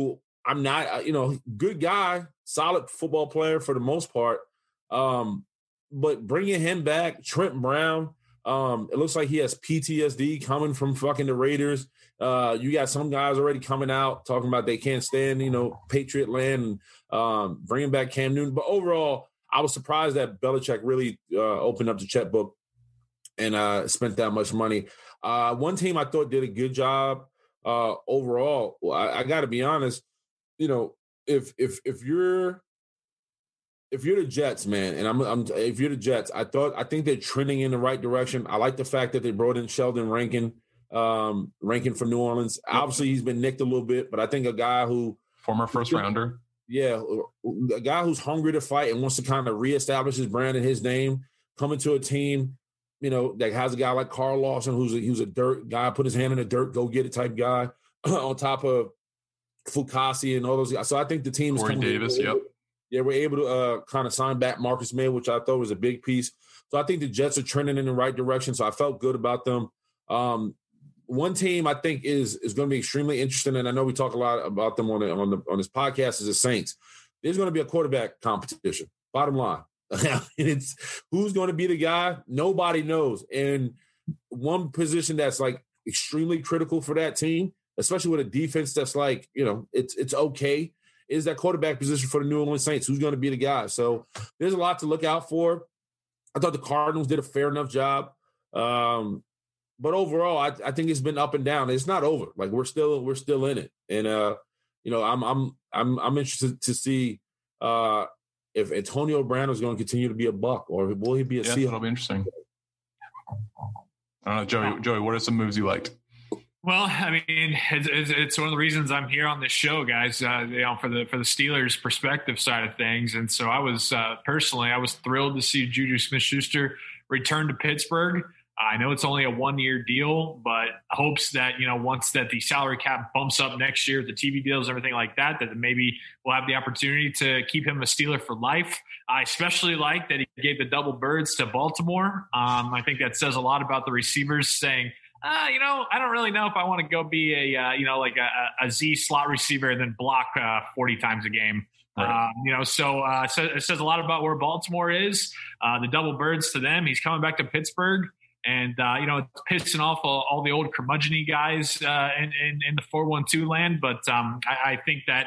I'm not, you know, good guy, solid football player for the most part. Um, but bringing him back, Trent Brown, um, it looks like he has P T S D coming from fucking the Raiders. Uh, you got some guys already coming out talking about they can't stand, you know, Patriot land and um, bringing back Cam Newton. But overall, I was surprised that Belichick really uh, opened up the checkbook and uh, spent that much money. Uh, one team I thought did a good job uh, overall. Well, I, I got to be honest. You know, if if if you're if you're the Jets, man, and I'm, I'm if you're the Jets, I thought I think they're trending in the right direction. I like the fact that they brought in Sheldon Rankin, um, Rankin from New Orleans. Obviously, he's been nicked a little bit, but I think a guy who former first rounder. Yeah, a guy who's hungry to fight and wants to kind of reestablish his brand and his name, coming to a team, you know, that has a guy like Carl Lawson, who's a, who's a dirt guy, put his hand in the dirt, go get it type guy, on top of Fukasi and all those guys. So I think the team is Corey Davis, able, yep. Yeah, we're able to uh, kind of sign back Marcus May, which I thought was a big piece. So I think the Jets are trending in the right direction. So I felt good about them. Um, one team I think is is going to be extremely interesting, and I know we talk a lot about them on the, on the on this podcast, is the Saints. There's going to be a quarterback competition. Bottom line, it's who's going to be the guy. Nobody knows. And one position that's like extremely critical for that team, especially with a defense that's like, you know, it's it's okay, is that quarterback position for the New Orleans Saints. Who's going to be the guy? So there's a lot to look out for. I thought the Cardinals did a fair enough job. Um, but overall, I, I think it's been up and down. It's not over. Like we're still we're still in it. And uh, you know, I'm I'm I'm I'm interested to see uh, if Antonio Brown is going to continue to be a Buck, or will he be a yeah, Seahawk? That'll be interesting. I don't know, Joey. Joey, what are some moves you liked? Well, I mean, it's, it's, it's one of the reasons I'm here on this show, guys. Uh, you know, for the for the Steelers' perspective side of things, and so I was uh, personally, I was thrilled to see Juju Smith-Schuster return to Pittsburgh. I know it's only a one-year deal, but hopes that, you know, once that the salary cap bumps up next year, the T V deals, everything like that, that maybe we'll have the opportunity to keep him a Steeler for life. I especially like that he gave the double birds to Baltimore. Um, I think that says a lot about the receivers saying, uh, you know, I don't really know if I want to go be a, uh, you know, like a, a Z slot receiver and then block uh, forty times a game. Right. Um, you know, so, uh, so it says a lot about where Baltimore is. Uh, the double birds to them. He's coming back to Pittsburgh. And, uh, you know, it's pissing off all, all the old curmudgeon-y guys uh, in, in, in the four one two land. But um, I, I think that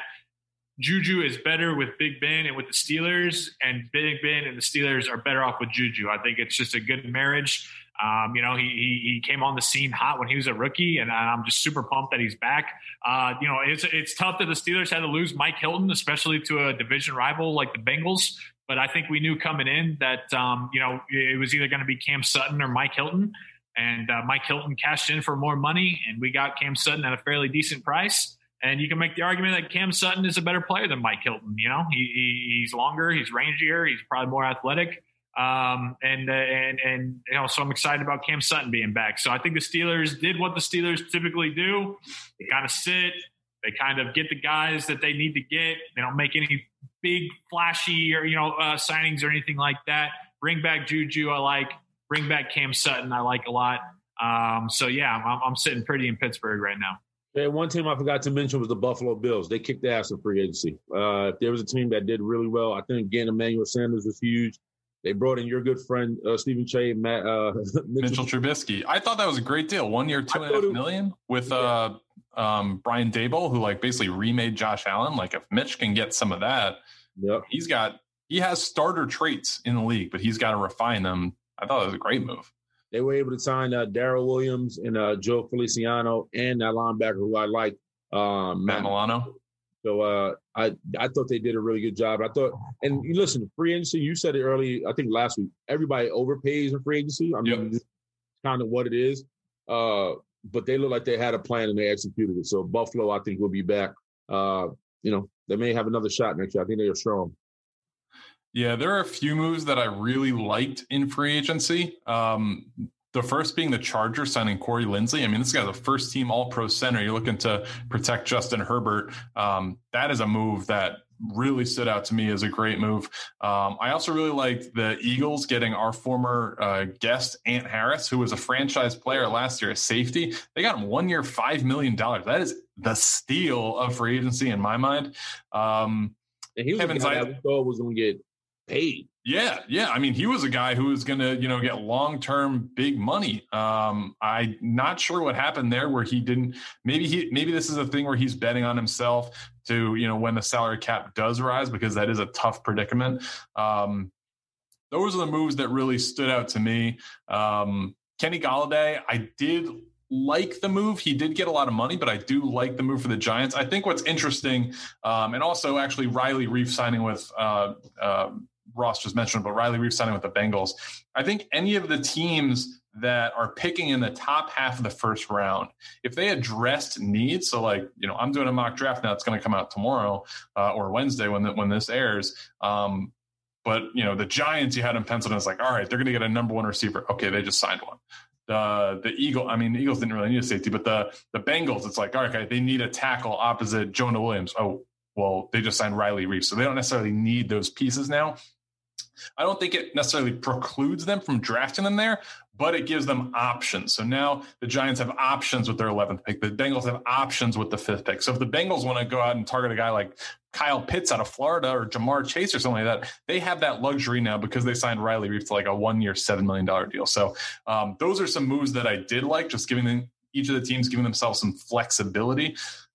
Juju is better with Big Ben and with the Steelers, and Big Ben and the Steelers are better off with Juju. I think it's just a good marriage. Um, you know, he, he he came on the scene hot when he was a rookie, and I'm just super pumped that he's back. Uh, you know, it's it's tough that the Steelers had to lose Mike Hilton, especially to a division rival like the Bengals. But I think we knew coming in that, um, you know, it was either going to be Cam Sutton or Mike Hilton. And uh, Mike Hilton cashed in for more money, and we got Cam Sutton at a fairly decent price. And you can make the argument that Cam Sutton is a better player than Mike Hilton. You know, he, he, he's longer, he's rangier, he's probably more athletic. Um, and, uh, and, and, you know, so I'm excited about Cam Sutton being back. So I think the Steelers did what the Steelers typically do. They kind of sit, they kind of get the guys that they need to get. They don't make any big flashy or, you know, uh, signings or anything like that. Bring back Juju. I like, bring back Cam Sutton. I like a lot. Um, so yeah, I'm, I'm sitting pretty in Pittsburgh right now. Yeah, one team I forgot to mention was the Buffalo Bills. They kicked ass in free agency. Uh, if there was a team that did really well, I think, again, Emmanuel Sanders was huge. They brought in your good friend, uh, Stephen Che, Matt, uh, Mitchell, Mitchell Trubisky. I thought that was a great deal. One year, two and a half million with uh, um, Brian Daboll, who like basically remade Josh Allen. Like if Mitch can get some of that, yep. he's got, he has starter traits in the league, but he's got to refine them. I thought it was a great move. They were able to sign uh, Darrell Williams and uh, Joe Feliciano and that linebacker who I like, um, Matt, Matt Milano. So uh, I I thought they did a really good job. I thought, and you listen, free agency, you said it early, I think last week, everybody overpays in free agency. I mean, yep. It's kind of what it is. Uh, but they look like they had a plan and they executed it. So Buffalo, I think, will be back. Uh, you know, they may have another shot next year. I think they are strong. Yeah, there are a few moves that I really liked in free agency. Um, the first being the Chargers signing Corey Linsley. I mean, this guy's a first-team All-Pro center. You're looking to protect Justin Herbert. Um, that is a move that really stood out to me as a great move. Um, I also really liked the Eagles getting our former uh, guest, Ant Harris, who was a franchise player last year at safety. They got him one year, five million dollars. That is the steal of free agency in my mind. Um, and he was Kevin a guy Zeit- that we thought was going to get paid. Yeah, yeah. I mean, he was a guy who was going to, you know, get long-term big money. Um, I'm not sure what happened there where he didn't. Maybe he, maybe this is a thing where he's betting on himself to, you know, when the salary cap does rise, because that is a tough predicament. Um, those are the moves that really stood out to me. Um, Kenny Golladay, I did like the move. He did get a lot of money, but I do like the move for the Giants. I think what's interesting, um, and also actually Riley Reif signing with. Uh, uh, Ross just mentioned, but Riley Reif signing with the Bengals. I think any of the teams that are picking in the top half of the first round, if they addressed needs, so like, you know, I'm doing a mock draft now, it's going to come out tomorrow uh, or Wednesday when the, when this airs. Um, but, you know, the Giants, you had them penciled in, it's like, all right, they're going to get a number one receiver. Okay, they just signed one. The the Eagle, I mean, the Eagles didn't really need a safety, but the the Bengals, it's like, all right, okay, they need a tackle opposite Jonah Williams. Oh, well, they just signed Riley Reif, so they don't necessarily need those pieces now. I don't think it necessarily precludes them from drafting them there, but it gives them options. So now the Giants have options with their eleventh pick. The Bengals have options with the fifth pick. So if the Bengals want to go out and target a guy like Kyle Pitts out of Florida or Jamar Chase or something like that, they have that luxury now because they signed Riley Reif to like a one-year, seven million dollars deal. So um, those are some moves that I did like, just giving them, each of the teams giving themselves some flexibility.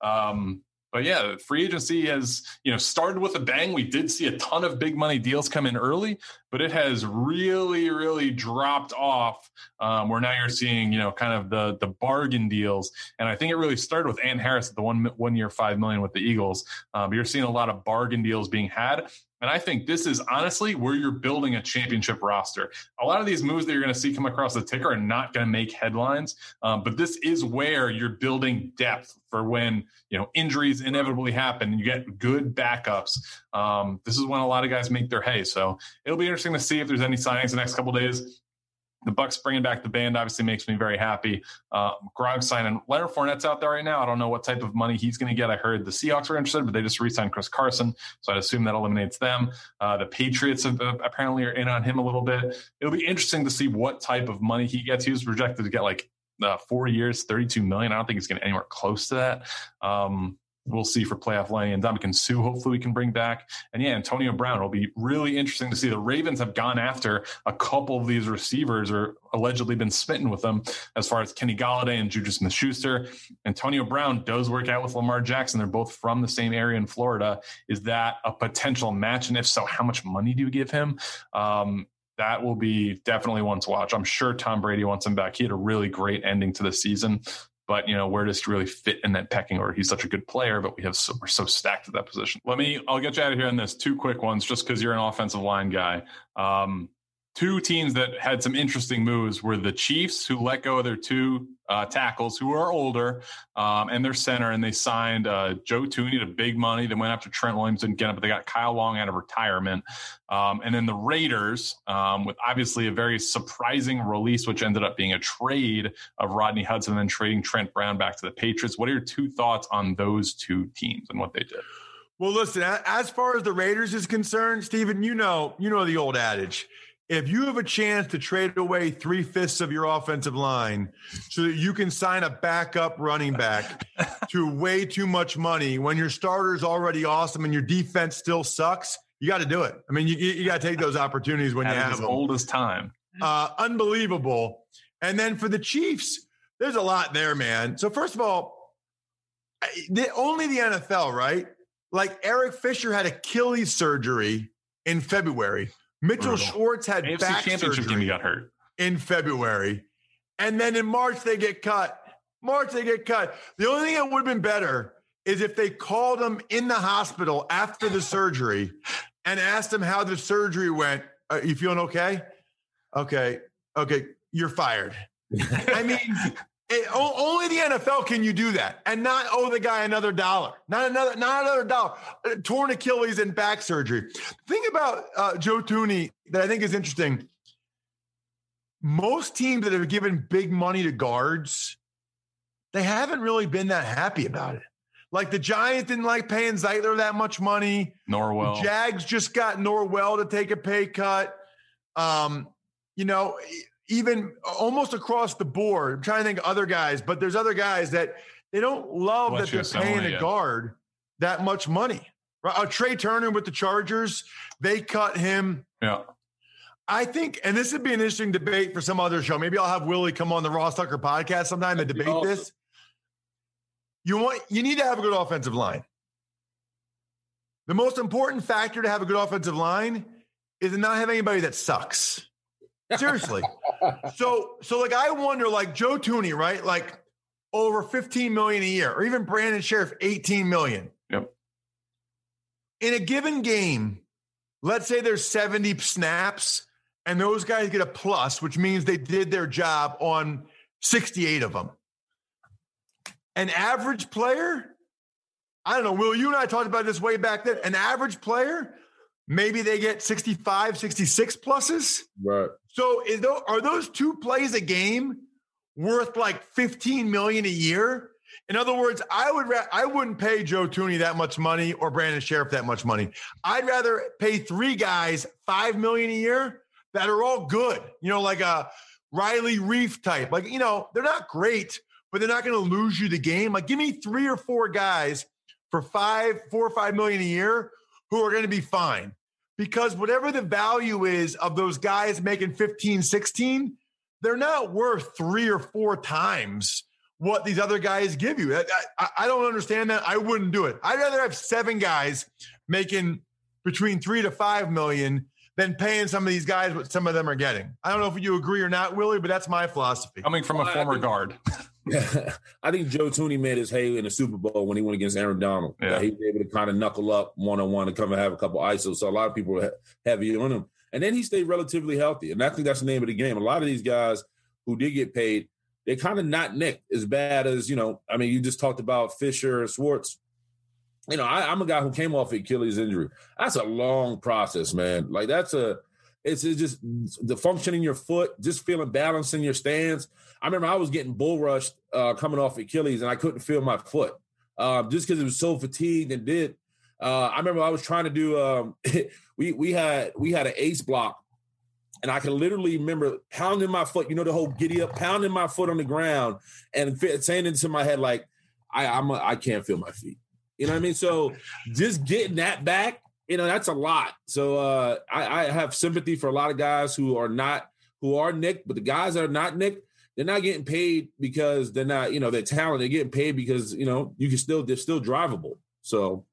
Um, But yeah, free agency has, you know, started with a bang. We did see a ton of big money deals come in early, but it has really, really dropped off. Um, where now you're seeing, you know, kind of the the bargain deals, and I think it really started with Ant Harris at the one one year five million with the Eagles. Um, you're seeing a lot of bargain deals being had. And I think this is honestly where you're building a championship roster. A lot of these moves that you're going to see come across the ticker are not going to make headlines, um, but this is where you're building depth for when, you know, injuries inevitably happen and you get good backups. Um, this is when a lot of guys make their hay. So it'll be interesting to see if there's any signings the next couple of days. The Bucks bringing back the band obviously makes me very happy. Uh, Gronk signing. Leonard Fournette's out there right now. I don't know what type of money he's going to get. I heard the Seahawks were interested, but they just re-signed Chris Carson, so I'd assume that eliminates them. Uh, the Patriots have, uh, apparently are in on him a little bit. It'll be interesting to see what type of money he gets. He was projected to get like uh, four years, thirty-two million dollars. I don't think he's going to anywhere close to that. Um, We'll see for playoff Lenny and Ndamukong Suh. Hopefully we can bring back. And yeah, Antonio Brown. It'll be really interesting to see. The Ravens have gone after a couple of these receivers or allegedly been smitten with them as far as Kenny Golladay and Juju Smith-Schuster. Antonio Brown does work out with Lamar Jackson. They're both from the same area in Florida. Is that a potential match? And if so, how much money do you give him? Um, that will be definitely one to watch. I'm sure Tom Brady wants him back. He had a really great ending to the season. But, you know, where does he really fit in that pecking order? He's such a good player, but we have so, we're so stacked at that position. Let me, I'll get you out of here on this. Two quick ones, just because you're an offensive line guy. Um, two teams that had some interesting moves were the Chiefs, who let go of their two uh, tackles who are older um, and their center, and they signed uh, Joe Thuney to big money. They went after Trent Williams, didn't get him, but they got Kyle Long out of retirement. Um, and then the Raiders, um, with obviously a very surprising release, which ended up being a trade of Rodney Hudson and then trading Trent Brown back to the Patriots. What are your two thoughts on those two teams and what they did? Well, listen, as far as the Raiders is concerned, Steven, you know, you know the old adage. If you have a chance to trade away three-fifths of your offensive line so that you can sign a backup running back to way too much money when your starter's already awesome and your defense still sucks, you got to do it. I mean, you, you got to take those opportunities when you have them. As old as time. Uh, unbelievable. And then for the Chiefs, there's a lot there, man. So first of all, the, only the N F L, right? Like Eric Fisher had Achilles surgery in February. Mitchell Brutal. Schwartz had A F C back championship surgery game, he got hurt in February. And then in March, they get cut. March, they get cut. The only thing that would have been better is if they called him in the hospital after the surgery and asked him how the surgery went. Are you feeling okay? Okay. Okay. You're fired. I mean, it, only the N F L can you do that and not owe the guy another dollar, not another, not another dollar. Torn Achilles and back surgery. The thing about uh, Joe Thuney that I think is interesting, most teams that have given big money to guards, they haven't really been that happy about it. Like the Giants didn't like paying Zeitler that much money. Norwell. The Jags just got Norwell to take a pay cut. Um, you know, even almost across the board. I'm trying to think of other guys, but there's other guys that they don't love Bless that they're paying a guard that much money. Right? Uh, Trey Turner with the Chargers, they cut him. Yeah. I think, and this would be an interesting debate for some other show. Maybe I'll have Willie come on the Ross Tucker podcast sometime to debate awesome. this. You want, you need to have a good offensive line. The most important factor to have a good offensive line is to not have anybody that sucks. Seriously. so, so like, I wonder, like Joe Thuney, right? Like over fifteen million a year, or even Brandon Sheriff, eighteen million. Yep. In a given game, let's say there's seventy snaps and those guys get a plus, which means they did their job on sixty-eight of them. An average player, I don't know, Will, you and I talked about this way back then. An average player, maybe they get sixty-five, sixty-six pluses. Right. So is those, are those two plays a game worth like fifteen million dollars a year? In other words, I would ra- I wouldn't pay Joe Thuney that much money or Brandon Sheriff that much money. I'd rather pay three guys five million dollars a year that are all good. You know, like a Riley Reef type. Like, you know, they're not great, but they're not going to lose you the game. Like, give me three or four guys for five, four or five million a year who are going to be fine. Because whatever the value is of those guys making fifteen, sixteen, they're not worth three or four times what these other guys give you. I, I, I don't understand that. I wouldn't do it. I'd rather have seven guys making between three to five million than paying some of these guys what some of them are getting. I don't know if you agree or not, Willie, but that's my philosophy. Coming from a well, former think, guard. I think Joe Thuney made his hay in the Super Bowl when he went against Aaron Donald. Yeah. He was able to kind of knuckle up one-on-one and come and have a couple I S Os. So a lot of people were heavy on him. And then he stayed relatively healthy. And I think that's the name of the game. A lot of these guys who did get paid, they're kind of not nicked as bad as, you know, I mean, you just talked about Fisher, Schwartz. You know, I, I'm a guy who came off Achilles injury. That's a long process, man. Like that's a, it's, it's just the function in your foot, just feeling balance in your stance. I remember I was getting bull rushed uh, coming off Achilles and I couldn't feel my foot uh, just because it was so fatigued and did. Uh, I remember I was trying to do, um, we, we had, we had an ace block. And I can literally remember pounding my foot, you know, the whole giddy up, pounding my foot on the ground and saying into my head, like, I, I'm a, I can't feel my feet. You know what I mean? So just getting that back, you know, that's a lot. So uh, I, I have sympathy for a lot of guys who are not, who are nicked, but the guys that are not nicked, they're not getting paid because they're not, you know, they're talented. They're getting paid because, you know, you can still, they're still drivable. So.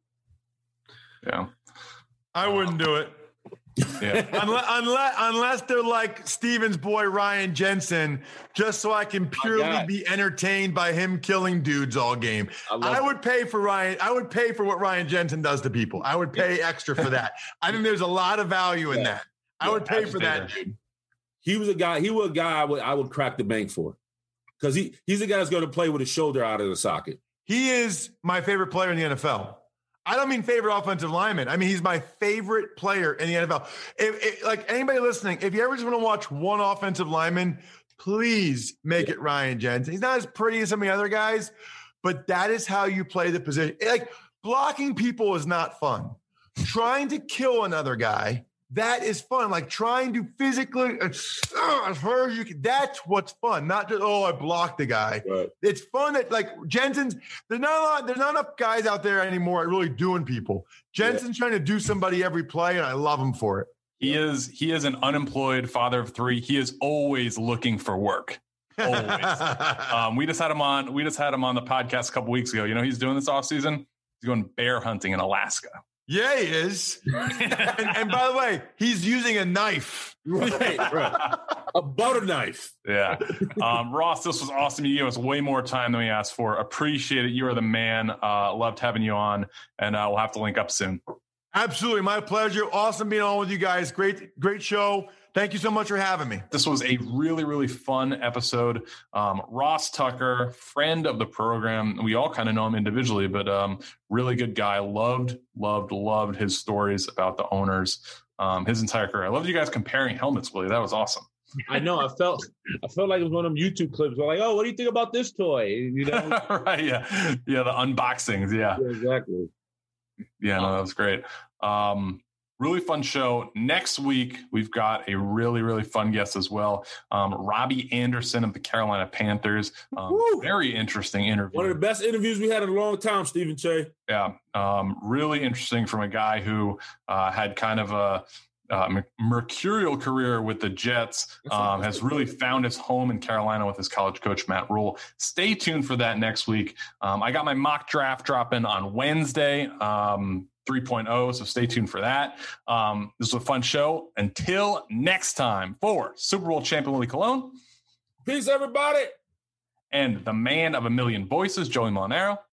Yeah. I wouldn't do it. Yeah. unless, unless, unless they're like Steven's boy, Ryan Jensen, just so I can purely be entertained by him killing dudes all game. I, I would pay for Ryan. I would pay for what Ryan Jensen does to people. I would pay extra for that. I think there's a lot of value in yeah. that. I yeah, would pay for that, dude. He was a guy, he was a guy I would, I would crack the bank for because he, he's the guy that's going to play with his shoulder out of the socket. He is my favorite player in the N F L. I don't mean favorite offensive lineman. I mean, he's my favorite player in the N F L. If, if, like anybody listening, if you ever just want to watch one offensive lineman, please make yeah. it Ryan Jensen. He's not as pretty as some of the other guys, but that is how you play the position. Like blocking people is not fun. Trying to kill another guy, that is fun. Like trying to physically, uh, as hard as you can, that's what's fun. Not just, oh, I blocked the guy. Right. It's fun that like Jensen's, there's not a lot, there's not enough guys out there anymore really doing people. Jensen's yeah. trying to do somebody every play, and I love him for it. He is, he is an unemployed father of three. He is always looking for work. Always. um, we just had him on, we just had him on the podcast a couple weeks ago. You know, he's doing this off season. He's going bear hunting in Alaska. Yeah, he is. and, and by the way, he's using a knife. Right, right. A butter knife. Yeah. Um, Ross, this was awesome. You gave us way more time than we asked for. Appreciate it. You are the man. Uh, loved having you on, and uh, we'll have to link up soon. Absolutely. My pleasure. Awesome being on with you guys. Great, great show. Thank you so much for having me. This was a really, really fun episode. Um, Ross Tucker, friend of the program. We all kind of know him individually, but um, really good guy. Loved, loved, loved his stories about the owners, um, his entire career. I loved you guys comparing helmets, Willie. That was awesome. I know. I felt I felt like it was one of them YouTube clips. Where like, oh, what do you think about this toy? You know, right? Yeah, yeah. The unboxings. Yeah, yeah exactly. Yeah, no, that was great. Um, really fun show. Next week, we've got a really, really fun guest as well. Um, Robbie Anderson of the Carolina Panthers. Um, very interesting interview. One of the best interviews we had in a long time, Stephen Che. Yeah, um, really interesting from a guy who uh, had kind of a uh, mercurial career with the Jets, um, has really found his home in Carolina with his college coach, Matt Rule. Stay tuned for that next week. Um, I got my mock draft dropping on Wednesday, um, three point oh, so stay tuned for that. Um, this was a fun show. Until next time, for Super Bowl champion Willie Colon. Peace, everybody. And the man of a million voices, Joey Molinaro.